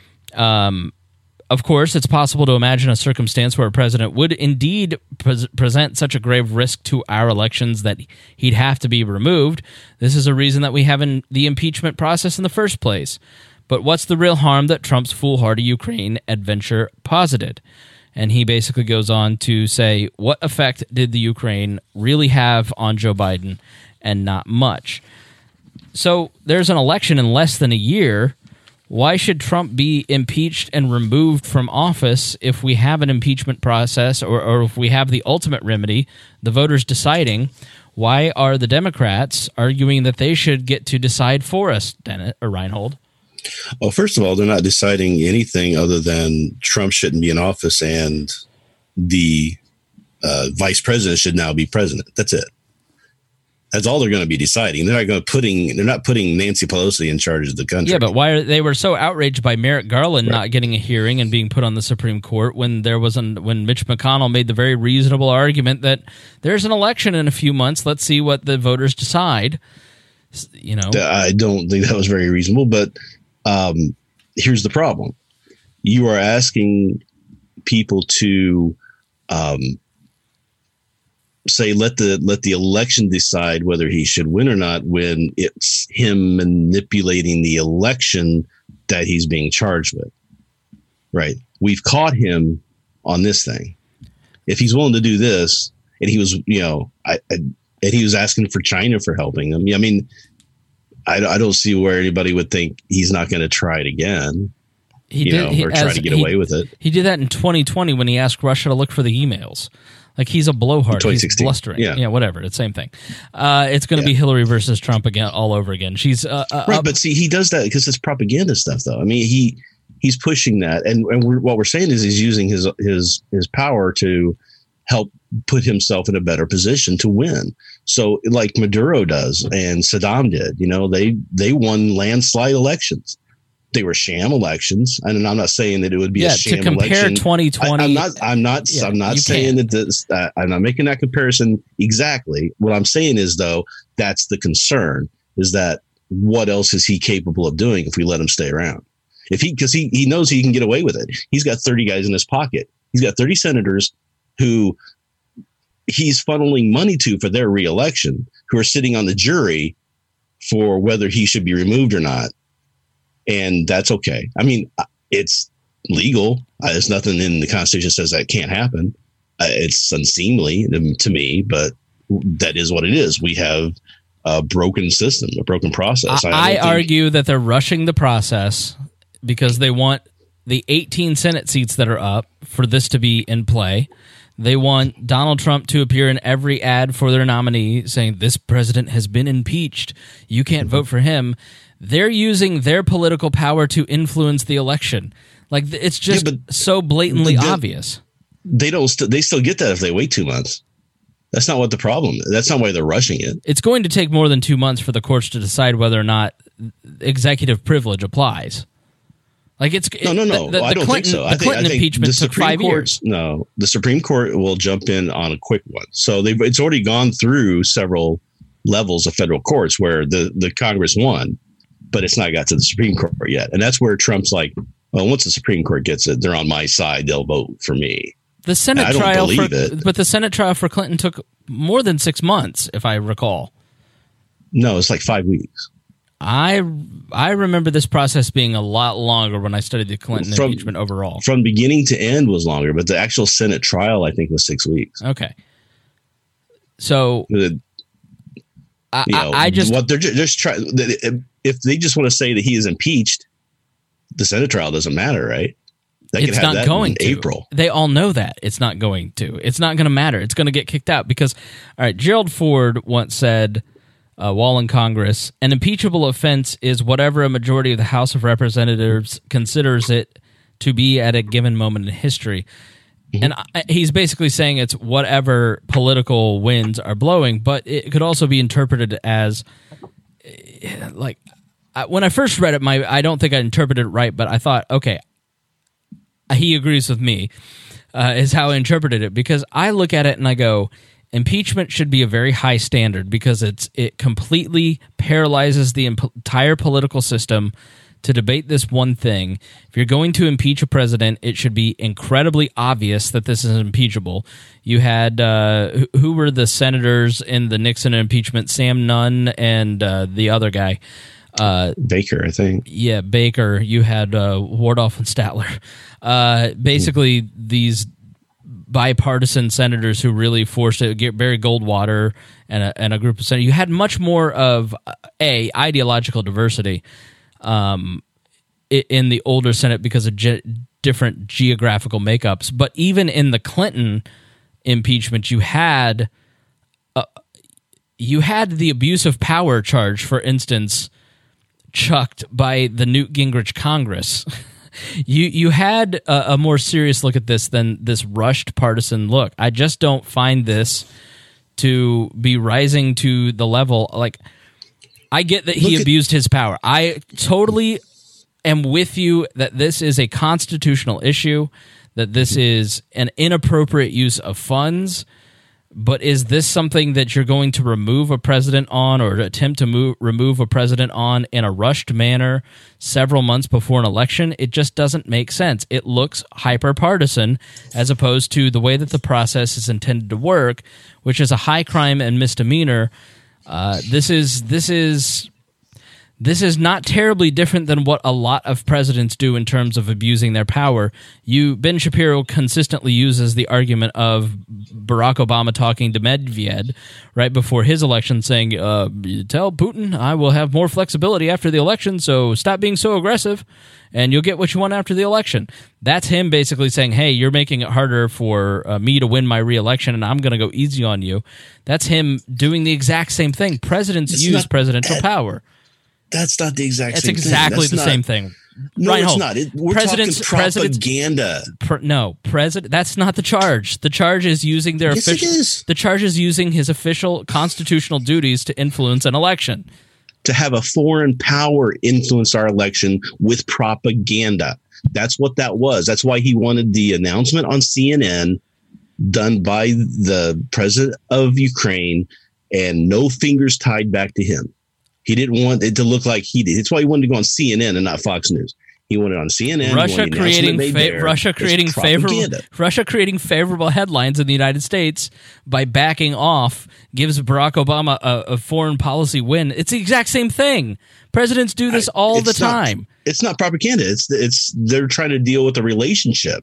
Of course, it's possible to imagine a circumstance where a president would indeed present such a grave risk to our elections that he'd have to be removed. This is a reason that we have the impeachment process in the first place. But what's the real harm that Trump's foolhardy Ukraine adventure posited? And he basically goes on to say, what effect did the Ukraine really have on Joe Biden? And not much. So there's an election in less than a year. Why should Trump be impeached and removed from office if we have an impeachment process or if we have the ultimate remedy, the voters deciding? Why are the Democrats arguing that they should get to decide for us, Reinhold? Well, first of all, they're not deciding anything other than Trump shouldn't be in office and the vice president should now be president. That's it. That's all they're going to be deciding. They're not putting Nancy Pelosi in charge of the country. Yeah, but why they were so outraged by Merrick Garland not getting a hearing and being put on the Supreme Court when when Mitch McConnell made the very reasonable argument that there's an election in a few months. Let's see what the voters decide. You know, I don't think that was very reasonable, but here's the problem. You are asking people to say, let the election decide whether he should win or not, when it's him manipulating the election that he's being charged with. Right. We've caught him on this thing. If he's willing to do this, and he was, and he was asking for China for helping him. I mean, I don't see where anybody would think he's not going to try it again. Try to get away with it. He did that in 2020 when he asked Russia to look for the emails. Like, he's a blowhard. He's blustering. Yeah, whatever. It's the same thing. It's going to be Hillary versus Trump again, all over again. She's right, but see, he does that because it's propaganda stuff, though. I mean, he's pushing that, and what we're saying is he's using his power to help put himself in a better position to win. So, like Maduro does, and Saddam did. They won landslide elections. They were sham elections, and I'm not saying that it would be a sham election. To compare 2020, I'm not saying that this. I'm not making that comparison exactly. What I'm saying is, though, that's the concern: is that what else is he capable of doing if we let him stay around? Because he knows he can get away with it. He's got 30 guys in his pocket. He's got 30 senators who he's funneling money to for their reelection, who are sitting on the jury for whether he should be removed or not. And that's okay. I mean, it's legal. There's nothing in the Constitution that says that can't happen. It's unseemly to me, but that is what it is. We have a broken system, a broken process. I argue that they're rushing the process because they want the 18 Senate seats that are up for this to be in play. They want Donald Trump to appear in every ad for their nominee saying, this president has been impeached. You can't vote for him. They're using their political power to influence the election. Like, it's just so blatantly obvious. They still get that if they wait 2 months. That's not what the problem is. That's not why they're rushing it. It's going to take more than 2 months for the courts to decide whether or not executive privilege applies. Like, it's no. I don't think so. The Clinton impeachment took 5 years. No, the Supreme Court will jump in on a quick one. So it's already gone through several levels of federal courts where the Congress won, but it's not got to the Supreme Court yet. And that's where Trump's like, well, once the Supreme Court gets it, they're on my side. They'll vote for me. The Senate I don't trial believe it. But the Senate trial for Clinton took more than 6 months, if I recall. No, it's like 5 weeks. I remember this process being a lot longer when I studied the Clinton impeachment overall. From beginning to end was longer, but the actual Senate trial, I think, was 6 weeks. Okay. So I just what they're just trying. If they just want to say that he is impeached, the Senate trial doesn't matter, right? It's not going to. April. They all know that it's not going to. It's not going to matter. It's going to get kicked out because, all right, Gerald Ford once said, while in Congress, an impeachable offense is whatever a majority of the House of Representatives considers it to be at a given moment in history. And he's basically saying it's whatever political winds are blowing, but it could also be interpreted as, like, when I first read it, I don't think I interpreted it right, but I thought, okay, he agrees with me, is how I interpreted it, because I look at it and I go, impeachment should be a very high standard because it completely paralyzes the entire political system to debate this one thing. If you're going to impeach a president, it should be incredibly obvious that this is impeachable. You had who were the senators in the Nixon impeachment? Sam Nunn and the other guy. Baker, I think. Yeah, Baker. You had Wardolph and Statler. Basically, these bipartisan senators who really forced it. Barry Goldwater and a group of senators. You had much more of ideological diversity in the older Senate because of different geographical makeups. But even in the Clinton impeachment, you had the abuse of power charge, for instance, chucked by the Newt Gingrich Congress. You had a more serious look at this than this rushed partisan look. I just don't find this to be rising to the level. Like, I get that he abused his power. I totally am with you that this is a constitutional issue, that this is an inappropriate use of funds. But is this something that you're going to remove a president on, or attempt to remove a president on in a rushed manner several months before an election? It just doesn't make sense. It looks hyper-partisan as opposed to the way that the process is intended to work, which is a high crime and misdemeanor. This is not terribly different than what a lot of presidents do in terms of abusing their power. Ben Shapiro consistently uses the argument of Barack Obama talking to Medvedev right before his election, saying, tell Putin I will have more flexibility after the election, so stop being so aggressive, and you'll get what you want after the election. That's him basically saying, hey, you're making it harder for me to win my re-election, and I'm going to go easy on you. That's him doing the exact same thing. Presidents use presidential power. That's not the exact same thing. It's exactly the same thing. No, it's not. We're talking propaganda. That's not the charge. The charge is using their official. It is. The charge is using his official constitutional duties to influence an election. To have a foreign power influence our election with propaganda. That's what that was. That's why he wanted the announcement on CNN done by the president of Ukraine and no fingers tied back to him. He didn't want it to look like he did. That's why he wanted to go on CNN and not Fox News. He wanted it on CNN. Russia creating favorable headlines in the United States by backing off gives Barack Obama a foreign policy win. It's the exact same thing. Presidents do this all the time. It's not propaganda. They're trying to deal with the relationship.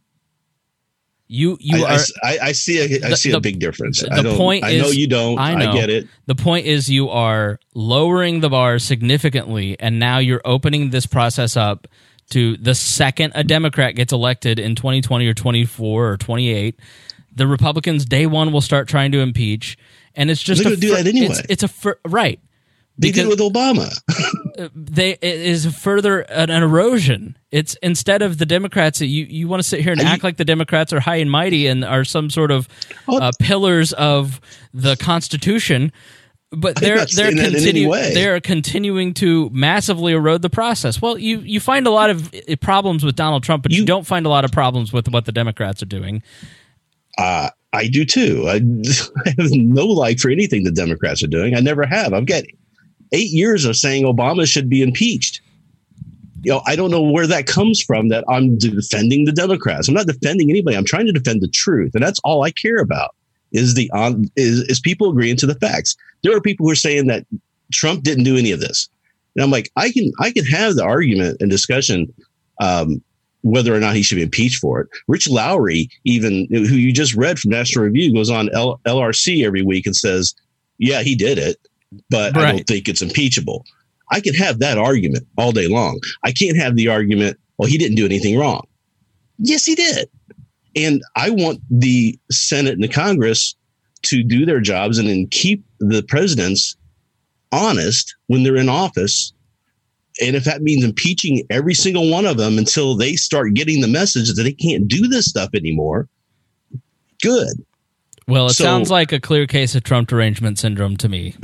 I see a big difference. I know you don't. I get it. The point is you are lowering the bar significantly, and now you're opening this process up to the second a Democrat gets elected in 2020 or 24 or 28, the Republicans day one will start trying to impeach, and it's just they're going to do that anyway. Right. They did it with Obama. It is further an erosion. It's instead of the Democrats, you want to sit here and act like the Democrats are high and mighty and are some sort of pillars of the Constitution, but they're continuing to massively erode the process. Well, you find a lot of problems with Donald Trump, but you don't find a lot of problems with what the Democrats are doing. I do too. I have no like for anything the Democrats are doing. I never have. I've got 8 years of saying Obama should be impeached. I don't know where that comes from, that I'm defending the Democrats. I'm not defending anybody. I'm trying to defend the truth. And that's all I care about is people agreeing to the facts. There are people who are saying that Trump didn't do any of this. And I'm like, I can have the argument and discussion whether or not he should be impeached for it. Rich Lowry, even, who you just read from National Review, goes on LRC every week and says, yeah, he did it, but I don't think it's impeachable. I can have that argument all day long. I can't have the argument, well, he didn't do anything wrong. Yes, he did. And I want the Senate and the Congress to do their jobs and then keep the presidents honest when they're in office. And if that means impeaching every single one of them until they start getting the message that they can't do this stuff anymore, good. Well, it sounds like a clear case of Trump derangement syndrome to me.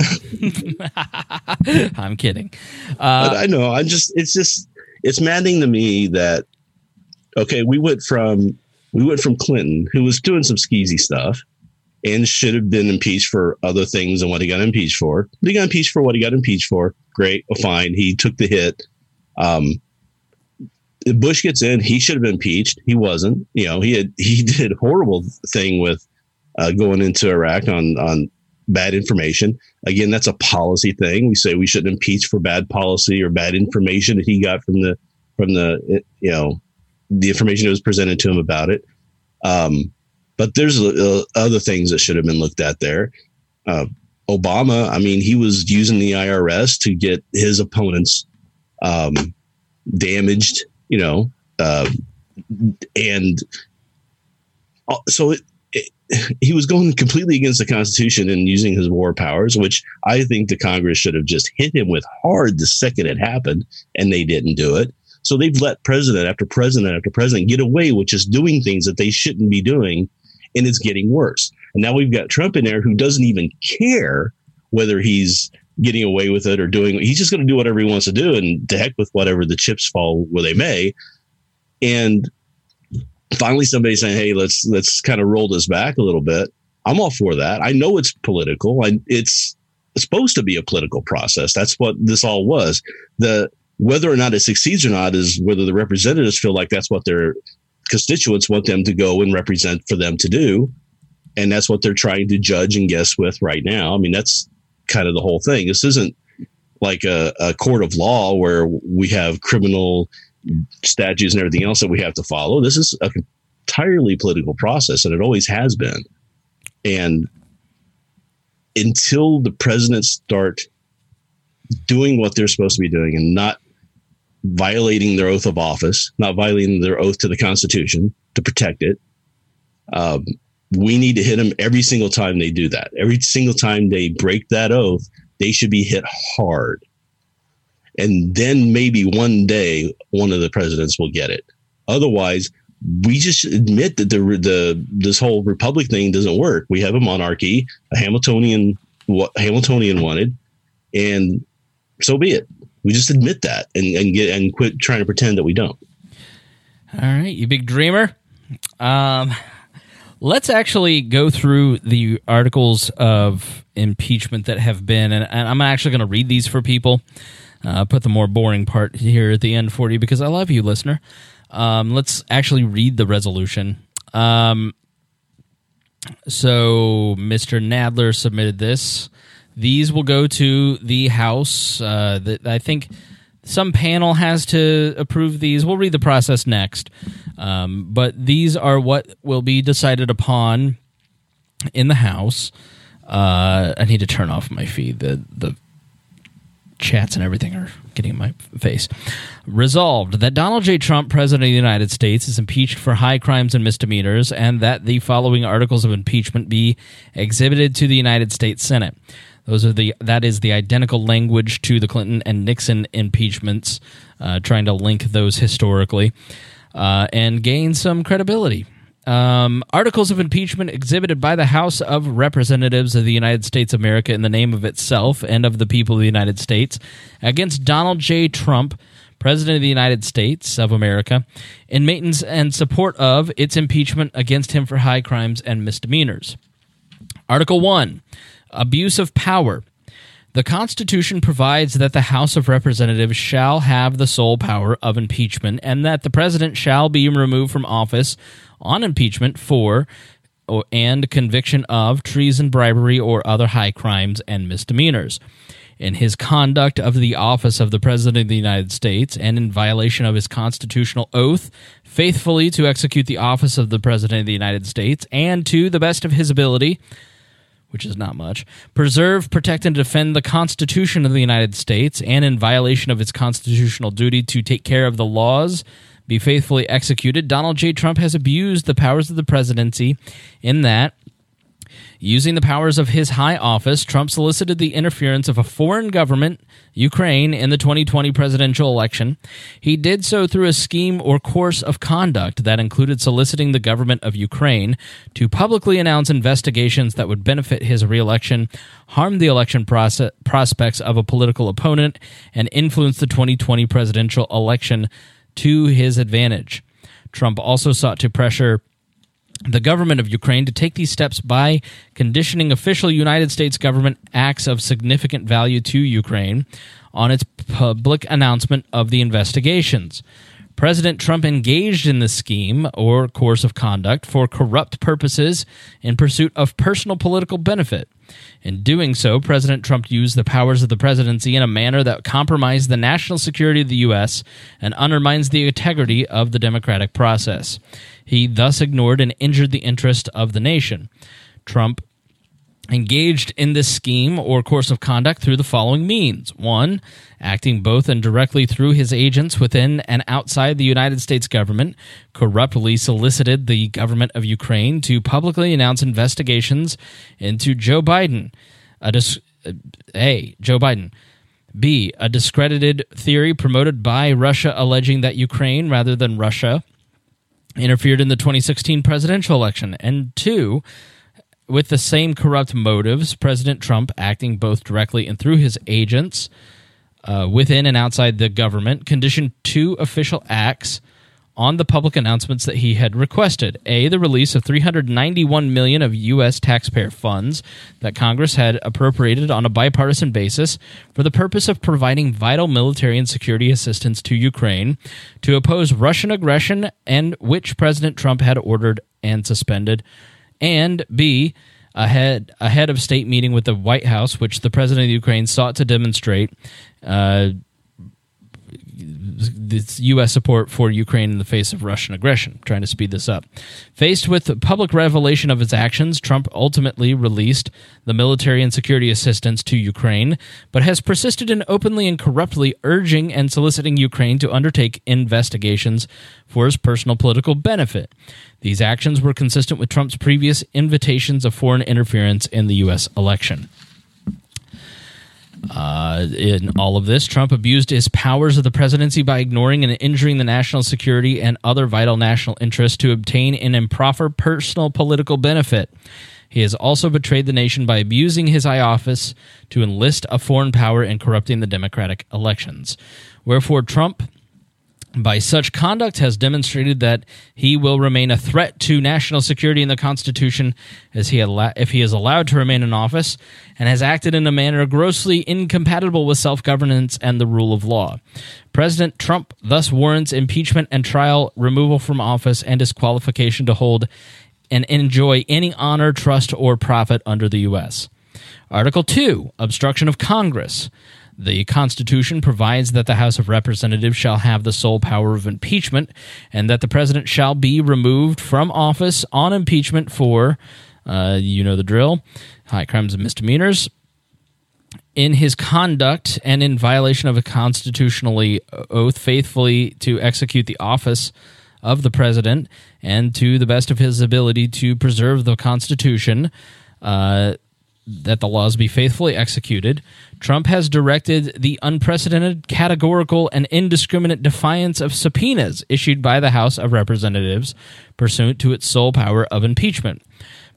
I'm kidding. But I know. It's maddening to me that, okay, we went from Clinton, who was doing some skeezy stuff and should have been impeached for other things than what he got impeached for. But he got impeached for what he got impeached for. Great. Well, fine. He took the hit. Bush gets in. He should have been impeached. He wasn't. He did a horrible thing with going into Iraq on bad information. Again, that's a policy thing. We say we shouldn't impeach for bad policy or bad information that he got from the information that was presented to him about it. But there's other things that should have been looked at there. Obama, I mean, he was using the IRS to get his opponents damaged, and so he was going completely against the Constitution and using his war powers, which I think the Congress should have just hit him with hard the second it happened, and they didn't do it. So they've let president after president after president get away with just doing things that they shouldn't be doing, and it's getting worse. And now we've got Trump in there who doesn't even care whether he's getting away with it or doing. He's just going to do whatever he wants to do, and to heck with whatever the chips fall where they may. And finally, somebody saying, "Hey, let's kind of roll this back a little bit." I'm all for that. I know it's political, and it's supposed to be a political process. That's what this all was. Whether or not it succeeds or not is whether the representatives feel like that's what their constituents want them to go and represent for them to do. And that's what they're trying to judge and guess with right now. I mean, that's kind of the whole thing. This isn't like a court of law where we have criminal statutes and everything else that we have to follow. This is an entirely political process, and it always has been. And until the presidents start doing what they're supposed to be doing and not violating their oath of office, not violating their oath to the Constitution to protect it, we need to hit them every single time they do that. Every single time they break that oath, they should be hit hard. And then maybe one day one of the presidents will get it. Otherwise, we just admit that this whole republic thing doesn't work. We have a monarchy, a Hamiltonian wanted, and so be it. We just admit that and quit trying to pretend that we don't. All right, you big dreamer. Let's actually go through the articles of impeachment that have been, and I'm actually going to read these for people. Put the more boring part here at the end for you because I love you, listener. Let's actually read the resolution. So Mr. Nadler submitted this. These will go to the House. I think some panel has to approve these. We'll read the process next. But these are what will be decided upon in the House. I need to turn off my feed. The chats and everything are getting in my face. Resolved that Donald J. Trump, President of the United States, is impeached for high crimes and misdemeanors, and that the following articles of impeachment be exhibited to the United States Senate. That is the identical language to the Clinton and Nixon impeachments, trying to link those historically and gain some credibility. Articles of impeachment exhibited by the House of Representatives of the United States of America in the name of itself and of the people of the United States against Donald J. Trump, President of the United States of America, in maintenance and support of its impeachment against him for high crimes and misdemeanors. Article 1. Abuse of power. The Constitution provides that the House of Representatives shall have the sole power of impeachment and that the President shall be removed from office on impeachment for and conviction of treason, bribery, or other high crimes and misdemeanors. In his conduct of the office of the President of the United States and in violation of his constitutional oath, faithfully to execute the office of the President of the United States and to the best of his ability, which is not much, preserve, protect, and defend the Constitution of the United States, and in violation of its constitutional duty to take care of the laws be faithfully executed, Donald J. Trump has abused the powers of the presidency in that, using the powers of his high office, Trump solicited the interference of a foreign government, Ukraine, in the 2020 presidential election. He did so through a scheme or course of conduct that included soliciting the government of Ukraine to publicly announce investigations that would benefit his reelection, harm the election prospects of a political opponent, and influence the 2020 presidential election to his advantage. Trump also sought to pressure the government of Ukraine to take these steps by conditioning official United States government acts of significant value to Ukraine on its public announcement of the investigations. President Trump engaged in this scheme or course of conduct for corrupt purposes in pursuit of personal political benefit. In doing so, President Trump used the powers of the presidency in a manner that compromised the national security of the U.S. and undermines the integrity of the democratic process. He thus ignored and injured the interest of the nation. Trump engaged in this scheme or course of conduct through the following means. 1. Acting both and directly through his agents within and outside the United States government, corruptly solicited the government of Ukraine to publicly announce investigations into Joe Biden. Joe Biden. B. A discredited theory promoted by Russia alleging that Ukraine, rather than Russia, interfered in the 2016 presidential election. And 2. With the same corrupt motives, President Trump, acting both directly and through his agents within and outside the government, conditioned 2 official acts on the public announcements that he had requested. A, the release of $391 million of U.S. taxpayer funds that Congress had appropriated on a bipartisan basis for the purpose of providing vital military and security assistance to Ukraine to oppose Russian aggression, and which President Trump had ordered and suspended. And B, a head of state meeting with the White House, which the president of Ukraine sought to demonstrate this U.S. support for Ukraine in the face of Russian aggression. I'm trying to speed this up. Faced with the public revelation of his actions, Trump ultimately released the military and security assistance to Ukraine, but has persisted in openly and corruptly urging and soliciting Ukraine to undertake investigations for his personal political benefit. These actions were consistent with Trump's previous invitations of foreign interference in the U.S. election. In all of this, Trump abused his powers of the presidency by ignoring and injuring the national security and other vital national interests to obtain an improper personal political benefit. He has also betrayed the nation by abusing his high office to enlist a foreign power and corrupting the democratic elections. Wherefore, Trump, by such conduct, has demonstrated that he will remain a threat to national security and the Constitution if he is allowed to remain in office, and has acted in a manner grossly incompatible with self-governance and the rule of law. President Trump thus warrants impeachment and trial, removal from office, and disqualification to hold and enjoy any honor, trust, or profit under the U.S. Article 2, Obstruction of Congress. The Constitution provides that the House of Representatives shall have the sole power of impeachment, and that the President shall be removed from office on impeachment for, you know the drill, high crimes and misdemeanors, in his conduct and in violation of a constitutionally oath faithfully to execute the office of the President and to the best of his ability to preserve the Constitution, that the laws be faithfully executed. Trump has directed the unprecedented, categorical, and indiscriminate defiance of subpoenas issued by the House of Representatives pursuant to its sole power of impeachment.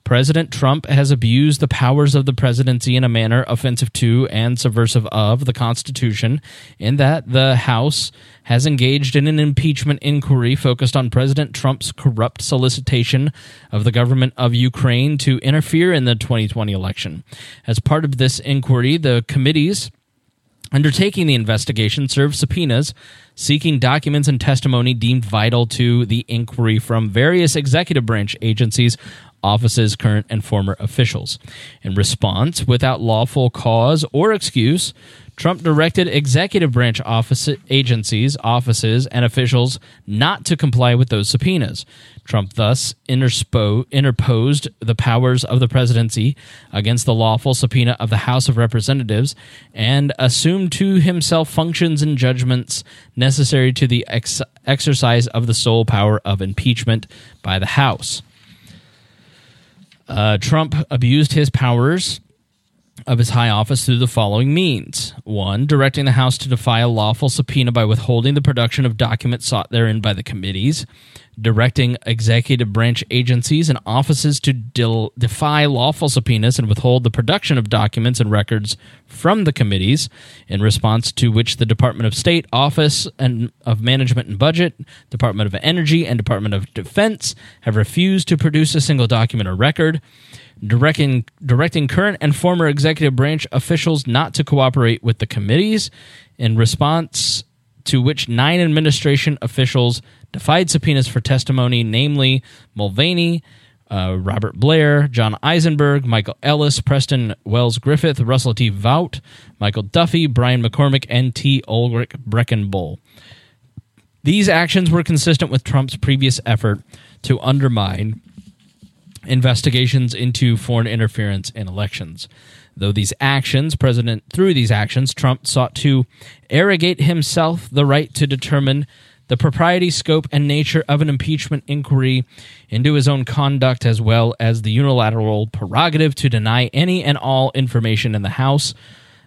President Trump has abused the powers of the presidency in a manner offensive to and subversive of the Constitution, in that the House has engaged in an impeachment inquiry focused on President Trump's corrupt solicitation of the government of Ukraine to interfere in the 2020 election. As part of this inquiry, the committees undertaking the investigation served subpoenas seeking documents and testimony deemed vital to the inquiry from various executive branch agencies, offices, current and former officials. In response, without lawful cause or excuse, Trump directed executive branch agencies, offices, and officials not to comply with those subpoenas. Trump thus interposed the powers of the presidency against the lawful subpoena of the House of Representatives and assumed to himself functions and judgments necessary to the exercise of the sole power of impeachment by the House. Trump abused his powers of his high office through the following means. 1. Directing the House to defy a lawful subpoena by withholding the production of documents sought therein by the committees. Directing executive branch agencies and offices to defy lawful subpoenas and withhold the production of documents and records from the committees, in response to which the Department of State, Office of Management and Budget, Department of Energy, and Department of Defense have refused to produce a single document or record. Directing current and former executive branch officials not to cooperate with the committees, in response to which 9 administration officials defied subpoenas for testimony, namely Mulvaney, Robert Blair, John Eisenberg, Michael Ellis, Preston Wells Griffith, Russell T. Vought, Michael Duffy, Brian McCormick, and T. Ulrich Breckenbull. These actions were consistent with Trump's previous effort to undermine investigations into foreign interference in elections. Through these actions, Trump sought to arrogate himself the right to determine the propriety, scope, and nature of an impeachment inquiry into his own conduct, as well as the unilateral prerogative to deny any and all information in the House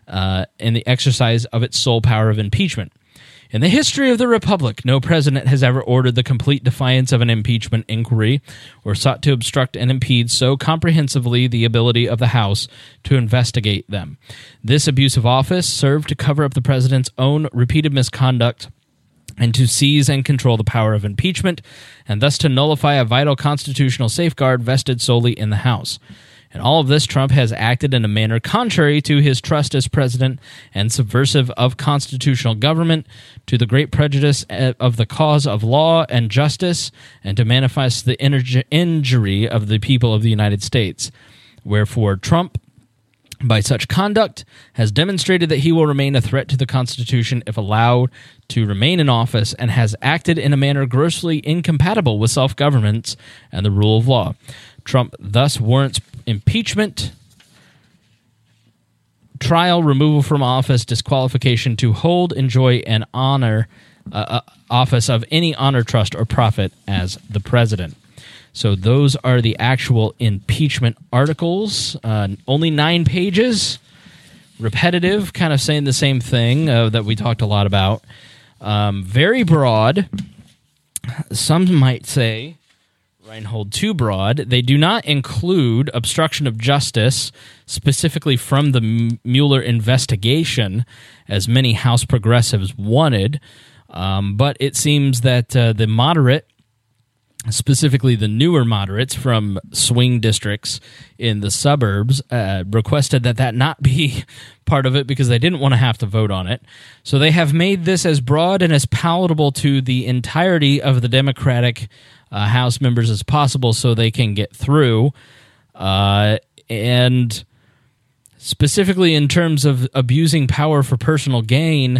in the exercise of its sole power of impeachment. In the history of the Republic, no president has ever ordered the complete defiance of an impeachment inquiry or sought to obstruct and impede so comprehensively the ability of the House to investigate them. This abuse of office served to cover up the president's own repeated misconduct and to seize and control the power of impeachment, and thus to nullify a vital constitutional safeguard vested solely in the House. In all of this, Trump has acted in a manner contrary to his trust as president and subversive of constitutional government, to the great prejudice of the cause of law and justice, and to manifest the injury of the people of the United States. Wherefore, Trump, by such conduct, has demonstrated that he will remain a threat to the Constitution if allowed to remain in office, and has acted in a manner grossly incompatible with self-governance and the rule of law. Trump thus warrants impeachment, trial, removal from office, disqualification to hold, enjoy, and honor office of any honor, trust, or profit as the president. So those are the actual impeachment articles. Only 9 pages. Repetitive, kind of saying the same thing that we talked a lot about. Very broad. Some might say, Reinhold, too broad. They do not include obstruction of justice, specifically from the Mueller investigation, as many House progressives wanted. But it seems that the moderate, specifically the newer moderates from swing districts in the suburbs, requested that not be part of it because they didn't want to have to vote on it. So they have made this as broad and as palatable to the entirety of the Democratic House members as possible so they can get through. And specifically in terms of abusing power for personal gain,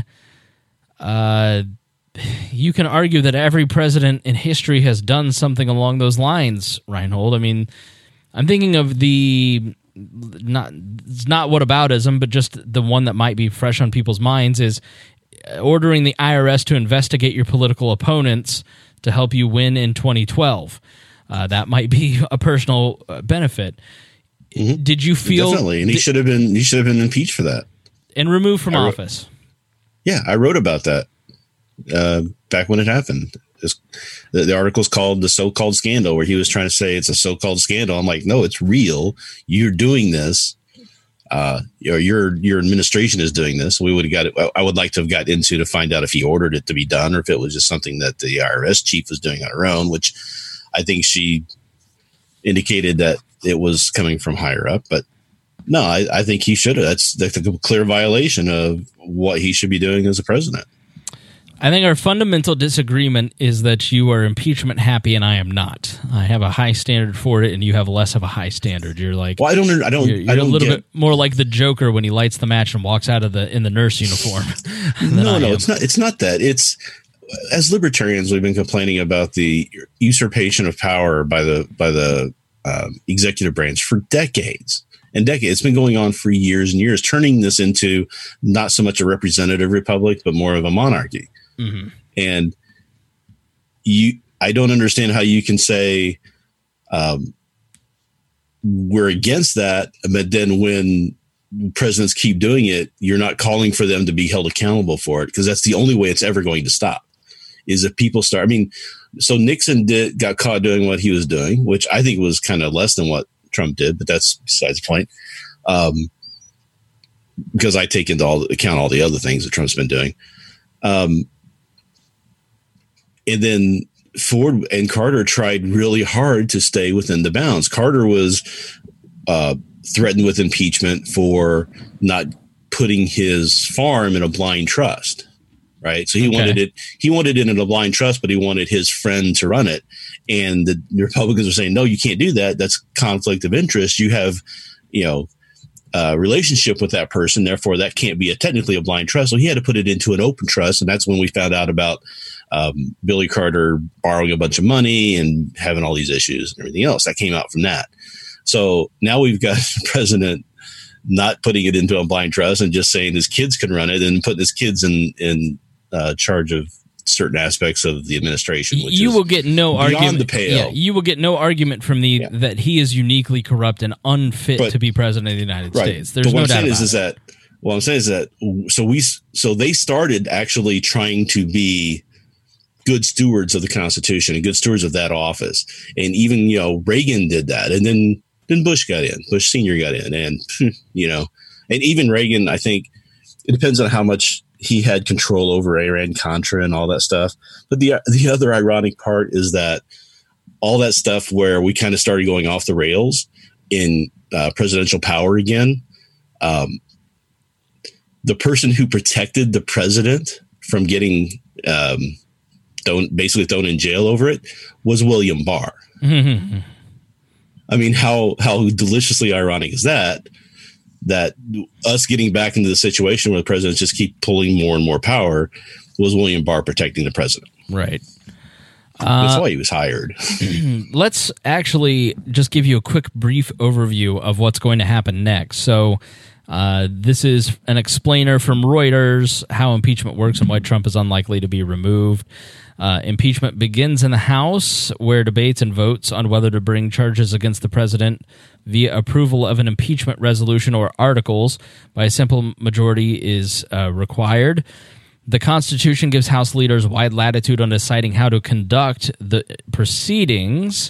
you can argue that every president in history has done something along those lines, Reinhold. I mean, I'm thinking of not whataboutism, but just the one that might be fresh on people's minds is ordering the IRS to investigate your political opponents to help you win in 2012. That might be a personal benefit. Mm-hmm. Did you feel definitely? And he should have been impeached for that and removed from office. Yeah, I wrote about that back when it happened. The article's called The So-Called Scandal, where he was trying to say it's a so-called scandal. I'm like, no, it's real. You're doing this. Your administration is doing this. We would have got it. I would like to have got into to find out if he ordered it to be done or if it was just something that the IRS chief was doing on her own, which I think she indicated that it was coming from higher up. But no, I think he should have. That's a clear violation of what he should be doing as a president. I think our fundamental disagreement is that you are impeachment happy and I am not. I have a high standard for it, and you have less of a high standard. You're like, well, you're a little bit more like the Joker when he lights the match and walks out of in the nurse uniform. No, it's not. It's not that. It's, as libertarians, we've been complaining about the usurpation of power by the executive branch for decades. And decades. It's been going on for years and years, turning this into not so much a representative republic, but more of a monarchy. Mm-hmm. And I don't understand how you can say we're against that, but then when presidents keep doing it, you're not calling for them to be held accountable for it, because that's the only way it's ever going to stop. Is if people start. I mean, so Nixon got caught doing what he was doing, which I think was kind of less than what Trump did, but that's besides the point. Because I take into account all the other things that Trump's been doing. And then Ford and Carter tried really hard to stay within the bounds. Carter was threatened with impeachment for not putting his farm in a blind trust, right? So he wanted it in a blind trust, but he wanted his friend to run it. And the Republicans were saying, no, you can't do that. That's conflict of interest. You have, relationship with that person. Therefore, that can't be technically a blind trust. So he had to put it into an open trust. And that's when we found out about Billy Carter borrowing a bunch of money and having all these issues and everything else that came out from that. So now we've got the president not putting it into a blind trust and just saying his kids can run it and putting his kids in charge of certain aspects of the administration. Which you will get no argument. The pale. Yeah, you will get no argument from that he is uniquely corrupt and unfit to be president of the United States. There's no doubt about it. What I'm saying is that so they started actually trying to be good stewards of the Constitution and good stewards of that office, and even Reagan did that, and then Bush got in. Bush Sr. got in, and and even Reagan. I think it depends on how much he had control over Iran-Contra and all that stuff. But the other ironic part is that all that stuff where we kind of started going off the rails in presidential power again, the person who protected the president from getting basically thrown in jail over it was William Barr. Mm-hmm. I mean, how deliciously ironic is that us getting back into the situation where the presidents just keep pulling more and more power was William Barr protecting the president. Right. That's why he was hired. Let's actually just give you a quick brief overview of what's going to happen next. So this is an explainer from Reuters, how impeachment works and why Trump is unlikely to be removed. Impeachment begins in the House, where debates and votes on whether to bring charges against the president via approval of an impeachment resolution or articles by a simple majority is required. The Constitution gives House leaders wide latitude on deciding how to conduct the proceedings.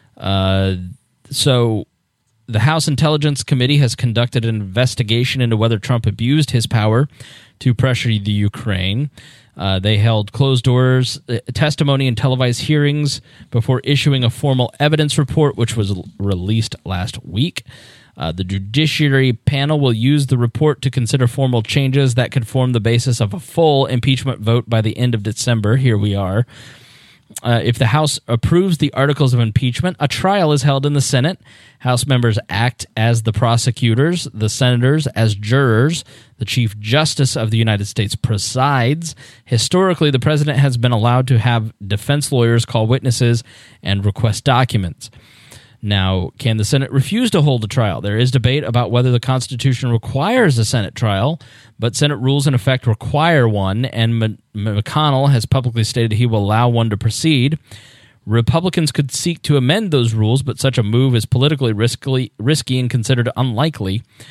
So the House Intelligence Committee has conducted an investigation into whether Trump abused his power to pressure the Ukraine. They held closed doors testimony and televised hearings before issuing a formal evidence report, which was released last week. The Judiciary panel will use the report to consider formal changes that could form the basis of a full impeachment vote by the end of December. Here we are. If the House approves the articles of impeachment, a trial is held in the Senate. House members act as the prosecutors, the senators as jurors. The Chief Justice of the United States presides. Historically, the president has been allowed to have defense lawyers call witnesses and request documents. Now, can the Senate refuse to hold a trial? There is debate about whether the Constitution requires a Senate trial, but Senate rules in effect require one, and McConnell has publicly stated he will allow one to proceed. Republicans could seek to amend those rules, but such a move is politically risky and considered unlikely.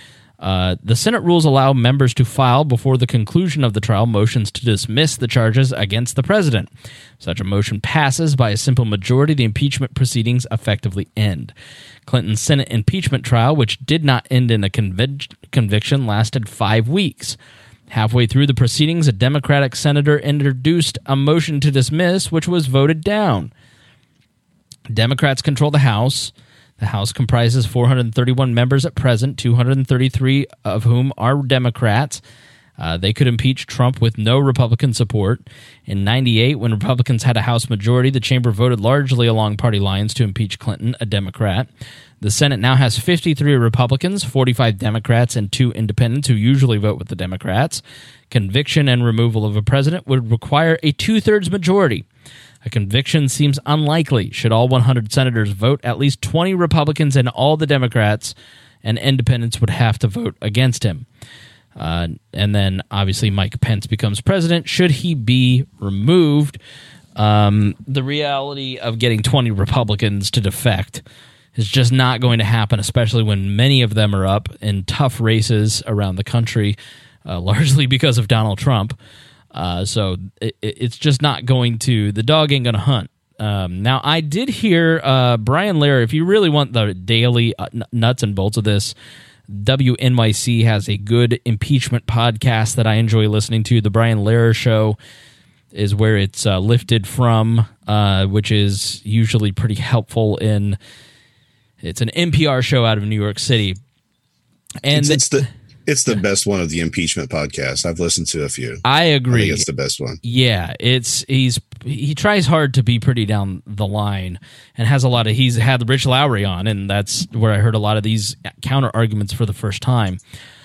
The Senate rules allow members to file before the conclusion of the trial motions to dismiss the charges against the president. Such a motion passes by a simple majority. The impeachment proceedings effectively end. Clinton's Senate impeachment trial, which did not end in a conviction, lasted 5 weeks. Halfway through the proceedings, a Democratic senator introduced a motion to dismiss, which was voted down. Democrats control the House. The House comprises 431 members at present, 233 of whom are Democrats. They could impeach Trump with no Republican support. In 1998, when Republicans had a House majority, the chamber voted largely along party lines to impeach Clinton, a Democrat. The Senate now has 53 Republicans, 45 Democrats, and 2 independents who usually vote with the Democrats. Conviction and removal of a president would require a 2/3 majority. A conviction seems unlikely. Should all 100 senators vote, at least 20 Republicans and all the Democrats and independents would have to vote against him. And then, obviously, Mike Pence becomes president. Should he be removed, the reality of getting 20 Republicans to defect is just not going to happen, especially when many of them are up in tough races around the country, largely because of Donald Trump. So it's just not going to, the dog ain't going to hunt. Now, I did hear Brian Lehrer, if you really want the daily nuts and bolts of this, WNYC has a good impeachment podcast that I enjoy listening to. The Brian Lehrer Show is where it's lifted from, which is usually pretty helpful in, it's an NPR show out of New York City. And It's the best one of the impeachment podcasts. I've listened to a few. I agree. I think it's the best one. Yeah, he tries hard to be pretty down the line and has a lot of, he's had Rich Lowry on, and that's where I heard a lot of these counter arguments for the first time.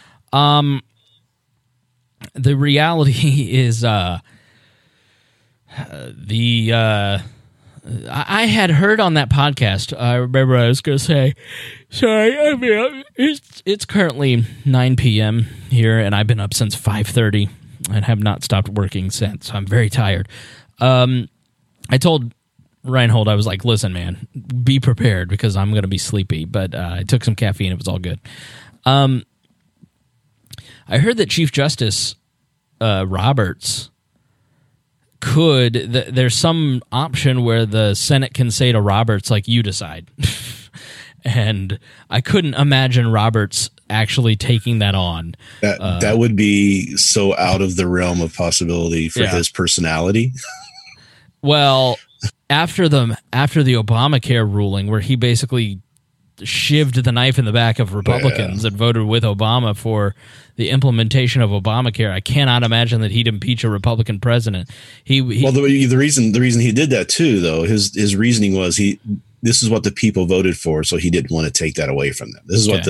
The reality is I had heard on that podcast, I remember I was going to say, sorry, I mean, it's currently 9 p.m. here, and I've been up since 5:30 and have not stopped working since. So I'm very tired. I told Reinhold, I was like, listen, man, be prepared because I'm going to be sleepy. But I took some caffeine. It was all good. I heard that Chief Justice Roberts there's some option where the Senate can say to Roberts, like, you decide. And I couldn't imagine Roberts actually taking that on. That would be so out of the realm of possibility for his personality. Well, after the Obamacare ruling, where he basically shivved the knife in the back of Republicans and voted with Obama for the implementation of Obamacare, I cannot imagine that he'd impeach a Republican president. Well, the reason he did that too, though, his reasoning was this is what the people voted for, so he didn't want to take that away from them. This is what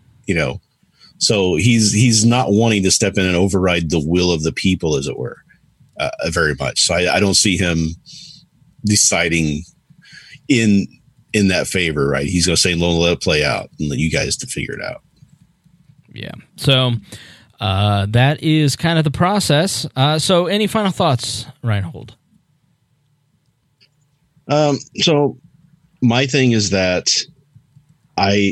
so he's not wanting to step in and override the will of the people, as it were, very much. So I don't see him deciding in that favor, right? He's going to say, let it play out and let you guys to figure it out. Yeah. So that is kind of the process. So any final thoughts, Reinhold? So my thing is that I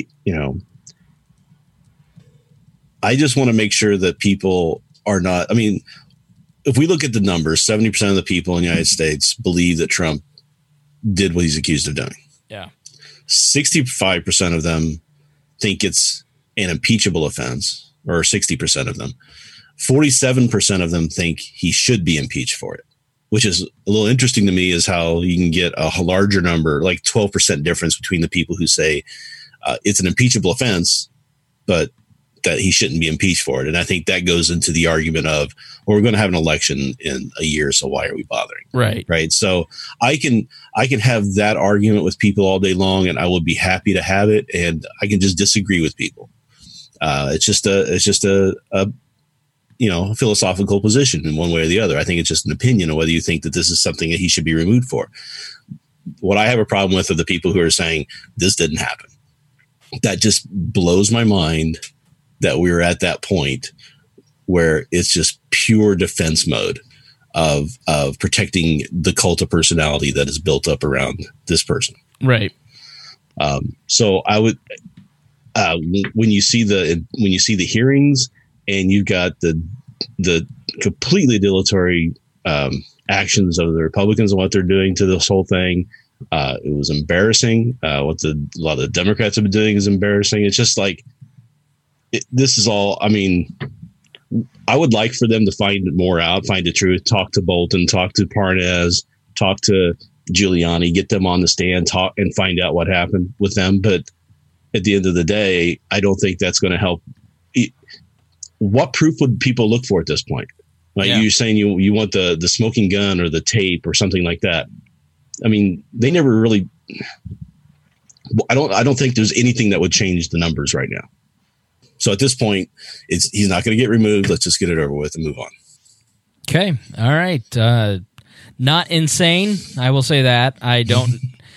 just want to make sure that people are not, I mean, if we look at the numbers, 70% of the people in the United States believe that Trump did what he's accused of doing. Yeah. 65% of them think it's an impeachable offense, or 60% of them. 47% of them think he should be impeached for it, which is a little interesting to me, is how you can get a larger number, like 12% difference between the people who say it's an impeachable offense, but that he shouldn't be impeached for it. And I think that goes into the argument of, well, we're going to have an election in a year, so why are we bothering? Right. So I can have that argument with people all day long, and I will be happy to have it. And I can just disagree with people. It's just a philosophical position in one way or the other. I think it's just an opinion of whether you think that this is something that he should be removed for. What I have a problem with are the people who are saying this didn't happen. That just blows my mind that we're at that point where it's just pure defense mode of protecting the cult of personality that is built up around this person. Right. So when you see the hearings and you've got the completely dilatory actions of the Republicans and what they're doing to this whole thing, it was embarrassing. What a lot of the Democrats have been doing is embarrassing. It's just like this is all. I mean, I would like for them to find more out, find the truth, talk to Bolton, talk to Parnas, talk to Giuliani, get them on the stand, talk and find out what happened with them. But at the end of the day, I don't think that's going to help. What proof would people look for at this point? Like you're saying you want the smoking gun or the tape or something like that. I mean, they never really. I don't think there's anything that would change the numbers right now. So at this point, he's not going to get removed. Let's just get it over with and move on. Okay. All right. Not insane. I will say that. I don't.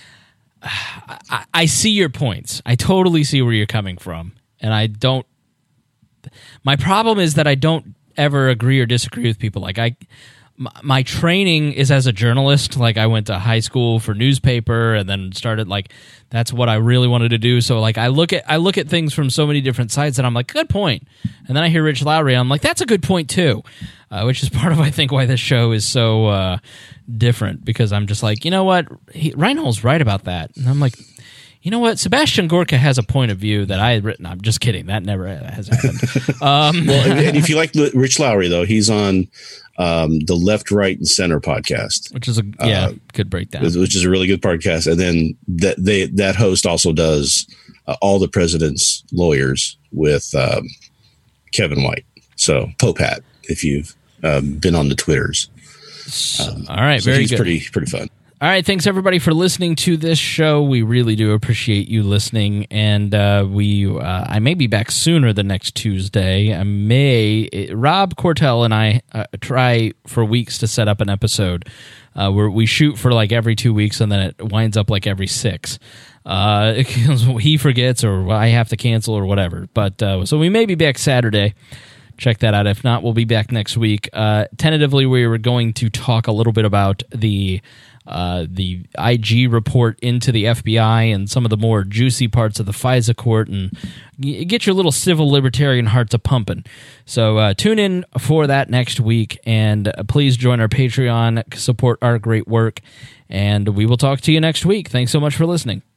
I see your points. I totally see where you're coming from, and I don't. My problem is that I don't ever agree or disagree with people. Like my training is as a journalist. Like I went to high school for newspaper and then started that's what I really wanted to do. So like I look at things from so many different sides and I'm like, good point. And then I hear Rich Lowry and I'm like, that's a good point too. Which is part of, I think, why this show is so different, because I'm just like, you know what? Reinhold's right about that. And I'm like, you know what? Sebastian Gorka has a point of view that I had written. I'm just kidding. That never has happened. Well, and if you like Rich Lowry, though, he's on the Left, Right, and Center podcast, which is good breakdown. Which is a really good podcast. And then that host also does All the President's Lawyers with Kevin White. So Pope Hat, if you've been on the Twitters. All right, so very he's good. Pretty fun. All right, thanks everybody for listening to this show. We really do appreciate you listening, and I may be back sooner than next Tuesday. Rob Cortell and I try for weeks to set up an episode where we shoot for like every 2 weeks, and then it winds up like every 6. He forgets, or I have to cancel, or whatever. But so we may be back Saturday. Check that out. If not, we'll be back next week. Tentatively, we were going to talk a little bit about the IG report into the FBI and some of the more juicy parts of the FISA court, and get your little civil libertarian hearts a pumping. So tune in for that next week, and please join our Patreon, support our great work, and we will talk to you next week. Thanks so much for listening.